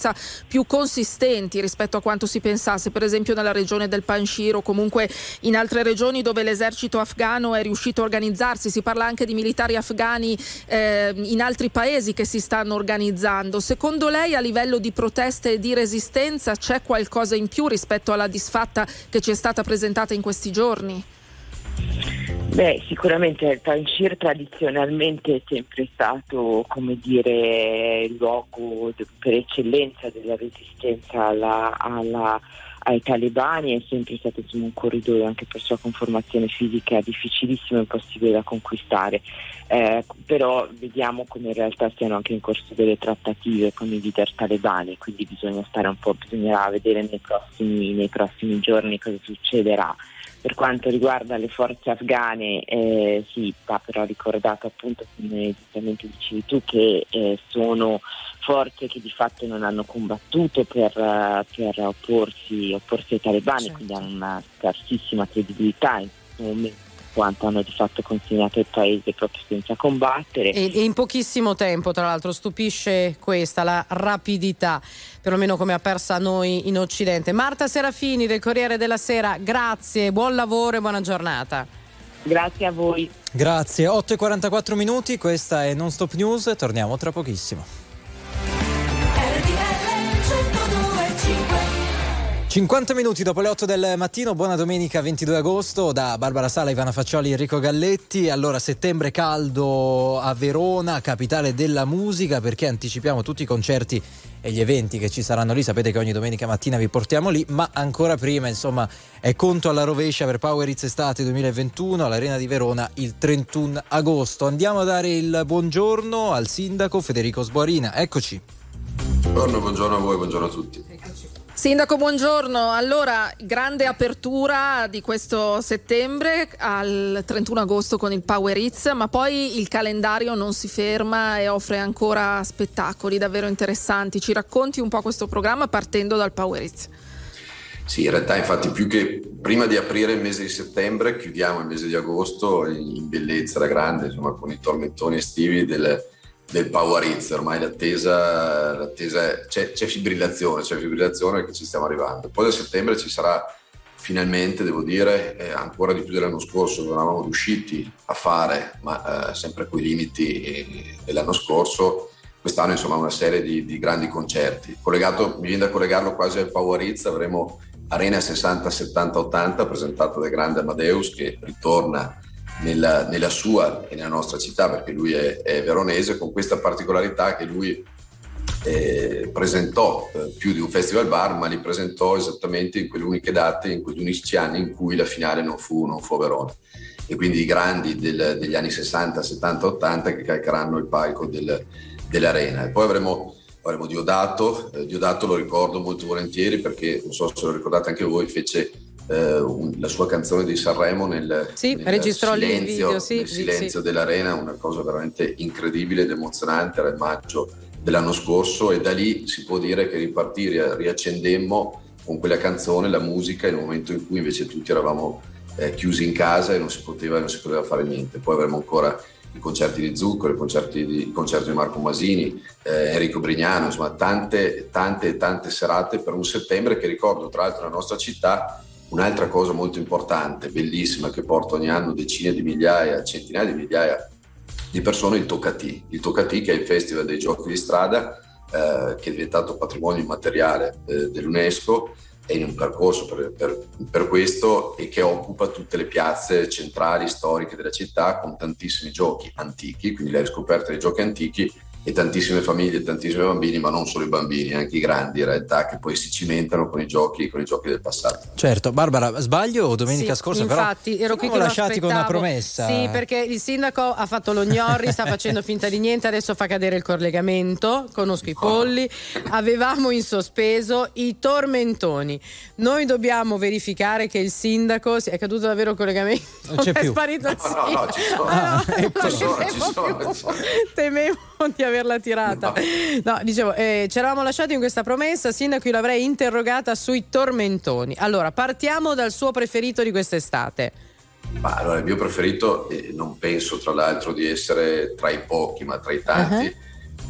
più consistenti rispetto a quanto si pensasse, per esempio nella regione del Panjshir o comunque in altre regioni dove l'esercito afghano è riuscito a organizzarsi. Si parla anche di militari afghani eh, in altri paesi che si stanno organizzando. Secondo lei, a livello di proteste e di resistenza, c'è qualcosa in più rispetto alla disfatta che ci è stata presentata in questi giorni? Beh, sicuramente il Panjshir tradizionalmente è sempre stato, come dire, il luogo per eccellenza della resistenza alla, alla, ai talebani, è sempre stato insomma, un corridoio anche per sua conformazione fisica difficilissimo e impossibile da conquistare, eh, però vediamo come in realtà stiano anche in corso delle trattative con i leader talebani, quindi bisogna stare un po', bisognerà vedere nei prossimi, nei prossimi giorni cosa succederà. Per quanto riguarda le forze afghane, eh, sì, va però ricordato appunto, come giustamente dicevi tu, che eh, sono forze che di fatto non hanno combattuto per, uh, per opporsi, opporsi ai talebani, certo. Quindi hanno una scarsissima credibilità in questo momento, quanto hanno di fatto consegnato il paese proprio senza combattere. E, e in pochissimo tempo, tra l'altro, stupisce questa, la rapidità, perlomeno come ha persa noi in Occidente. Marta Serafini del Corriere della Sera, grazie, buon lavoro e buona giornata. Grazie a voi. Grazie, otto e quarantaquattro minuti, questa è Non Stop News, torniamo tra pochissimo. cinquanta minuti dopo le otto del mattino, buona domenica ventidue agosto, da Barbara Sala, Ivana Faccioli, Enrico Galletti. Allora, settembre caldo a Verona, capitale della musica, perché anticipiamo tutti i concerti e gli eventi che ci saranno lì. Sapete che ogni domenica mattina vi portiamo lì, ma ancora prima, insomma, è conto alla rovescia per Power Hits Estate duemilaventuno all'Arena di Verona il trentuno agosto. Andiamo a dare il buongiorno al sindaco Federico Sborina. Eccoci. Buongiorno, buongiorno a voi, buongiorno a tutti. Eccoci. Sindaco, buongiorno. Allora, grande apertura di questo settembre al trentuno agosto con il Power Hits, ma poi il calendario non si ferma e offre ancora spettacoli davvero interessanti. Ci racconti un po' questo programma partendo dal Power Hits? Sì, in realtà infatti più che prima di aprire il mese di settembre chiudiamo il mese di agosto in bellezza da grande, insomma, con i tormentoni estivi del del Power Hits. Ormai l'attesa, l'attesa è, c'è, c'è fibrillazione, c'è fibrillazione perché ci stiamo arrivando. Poi da settembre ci sarà finalmente, devo dire, eh, ancora di più dell'anno scorso, non eravamo riusciti a fare, ma eh, sempre coi limiti eh, dell'anno scorso. Quest'anno insomma una serie di, di grandi concerti. Collegato, mi viene da collegarlo quasi al Power Hits, avremo Arena sessanta settanta ottanta presentata dal grande Amadeus, che ritorna Nella, nella sua e nella nostra città, perché lui è, è veronese, con questa particolarità che lui eh, presentò eh, più di un festival bar, ma li presentò esattamente in quelle uniche date, in quegli unici anni in cui la finale non fu, non fu a Verona, e quindi i grandi del, degli anni sessanta settanta ottanta che calcheranno il palco del, dell'Arena. E poi avremo avremo Diodato. eh, Diodato lo ricordo molto volentieri perché, non so se lo ricordate anche voi, fece Uh, un, la sua canzone di Sanremo nel, sì, nel registrò silenzio, lì il video, sì, nel silenzio sì. dell'Arena, una cosa veramente incredibile ed emozionante. Era il maggio dell'anno scorso e da lì si può dire che ripartì, riaccendemmo con quella canzone la musica in un momento in cui invece tutti eravamo eh, chiusi in casa e non si poteva, non si poteva fare niente. Poi avremo ancora i concerti di Zucchero, i concerti di, i concerti di Marco Masini, eh, Enrico Brignano, insomma tante tante tante serate per un settembre che, ricordo tra l'altro, nella nostra città. Un'altra cosa molto importante, bellissima, che porta ogni anno decine di migliaia, centinaia di migliaia di persone, il Toccatì. Il Toccatì, che è il festival dei giochi di strada, eh, che è diventato patrimonio immateriale eh, dell'UNESCO, è in un percorso per, per, per questo, e che occupa tutte le piazze centrali, storiche della città, con tantissimi giochi antichi, quindi la riscoperta dei giochi antichi, e tantissime famiglie, tantissimi bambini, ma non solo i bambini, anche i grandi in realtà, che poi si cimentano con i giochi, con i giochi del passato. Certo. Barbara, sbaglio domenica sì, scorsa infatti, però ero qui che siamo lasciati con una promessa. Sì, perché il sindaco ha fatto lo gnorri, sta facendo finta di niente, adesso fa cadere il collegamento, conosco i polli. Avevamo in sospeso i tormentoni. Noi dobbiamo verificare che il sindaco è caduto davvero il collegamento. Non c'è è più. sparito il No, no, no, ci sono. Ah, no, ecco. Ci sono, ci sono, più. ci sono. Temevo di averla tirata. No, dicevo, eh, ci eravamo lasciati in questa promessa, sindaco, io l'avrei interrogata sui tormentoni. Allora, partiamo dal suo preferito di quest'estate. Ma allora, il mio preferito, eh, non penso tra l'altro di essere tra i pochi, ma tra i tanti, uh-huh.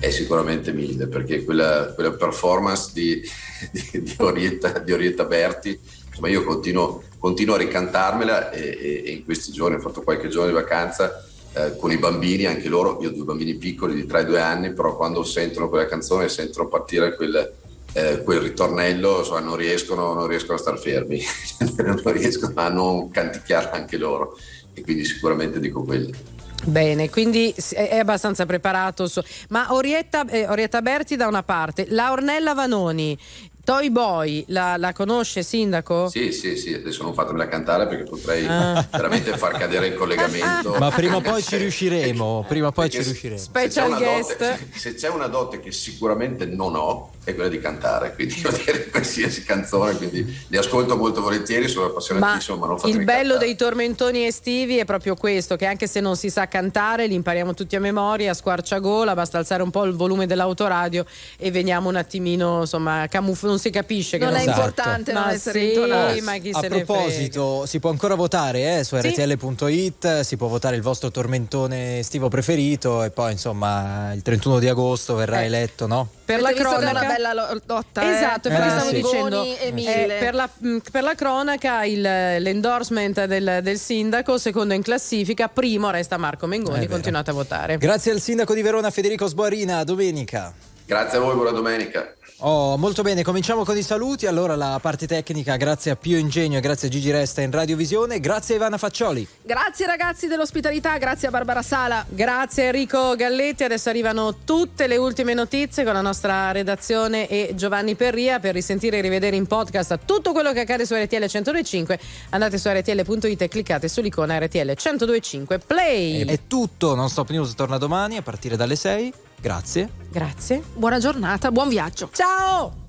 è sicuramente Milde, perché quella, quella performance di, di, di, Orietta, di Orietta Berti, insomma io continuo, continuo a ricantarmela e, e, e in questi giorni ho fatto qualche giorno di vacanza eh, con i bambini, anche loro, io ho due bambini piccoli di tre e due anni, però quando sentono quella canzone, sentono partire quel, eh, quel ritornello, insomma, non riescono, non riescono a star fermi, non riescono a non canticchiare anche loro, e quindi sicuramente dico quelli. Bene, quindi è abbastanza preparato. Ma Orietta, eh, Orietta Berti da una parte, la Ornella Vanoni, Toy Boy, la, la conosce, sindaco? Sì, sì, sì, adesso non fatemela cantare perché potrei ah. veramente far cadere il collegamento. Ma prima o poi ci riusciremo, prima o poi ci riusciremo. Special se guest. Dote, se, se c'è una dote che sicuramente non ho, è quella di cantare, quindi io direi qualsiasi canzone, quindi li ascolto molto volentieri, sono appassionatissimo, ma, ma non fatemi il bello cantare. Dei tormentoni estivi è proprio questo, che anche se non si sa cantare li impariamo tutti a memoria, a squarciagola, basta alzare un po' il volume dell'autoradio e veniamo un attimino, insomma, camuff- non si capisce che non, non è esatto. importante ma non essere sì, intonati. ma chi a se proposito, ne si può ancora votare eh, su sì. R T L punto it, si può votare il vostro tormentone estivo preferito e poi insomma il trentuno di agosto verrà eh. eletto, no? Per la cronaca, una bella lotta, esatto, eh? perché eh, stavo sì. dicendo eh, per, la, per la cronaca il, l'endorsement del, del sindaco, secondo in classifica, primo resta Marco Mengoni, continuate a votare. Grazie al sindaco di Verona Federico Sboarina, domenica. Grazie a voi, buona domenica. Oh, molto bene, cominciamo con i saluti. Allora la parte tecnica grazie a Pio Ingegno e grazie a Gigi Resta in Radiovisione, grazie a Ivana Faccioli. Grazie ragazzi dell'ospitalità, grazie a Barbara Sala. Grazie a Enrico Galletti, adesso arrivano tutte le ultime notizie con la nostra redazione e Giovanni Perria per risentire e rivedere in podcast tutto quello che accade su R T L centodue e cinque. Andate su R T L punto it e cliccate sull'icona R T L centodue e cinque Play. È tutto, Non Stop News torna domani a partire dalle sei. Grazie. Grazie. Buona giornata, buon viaggio. Ciao!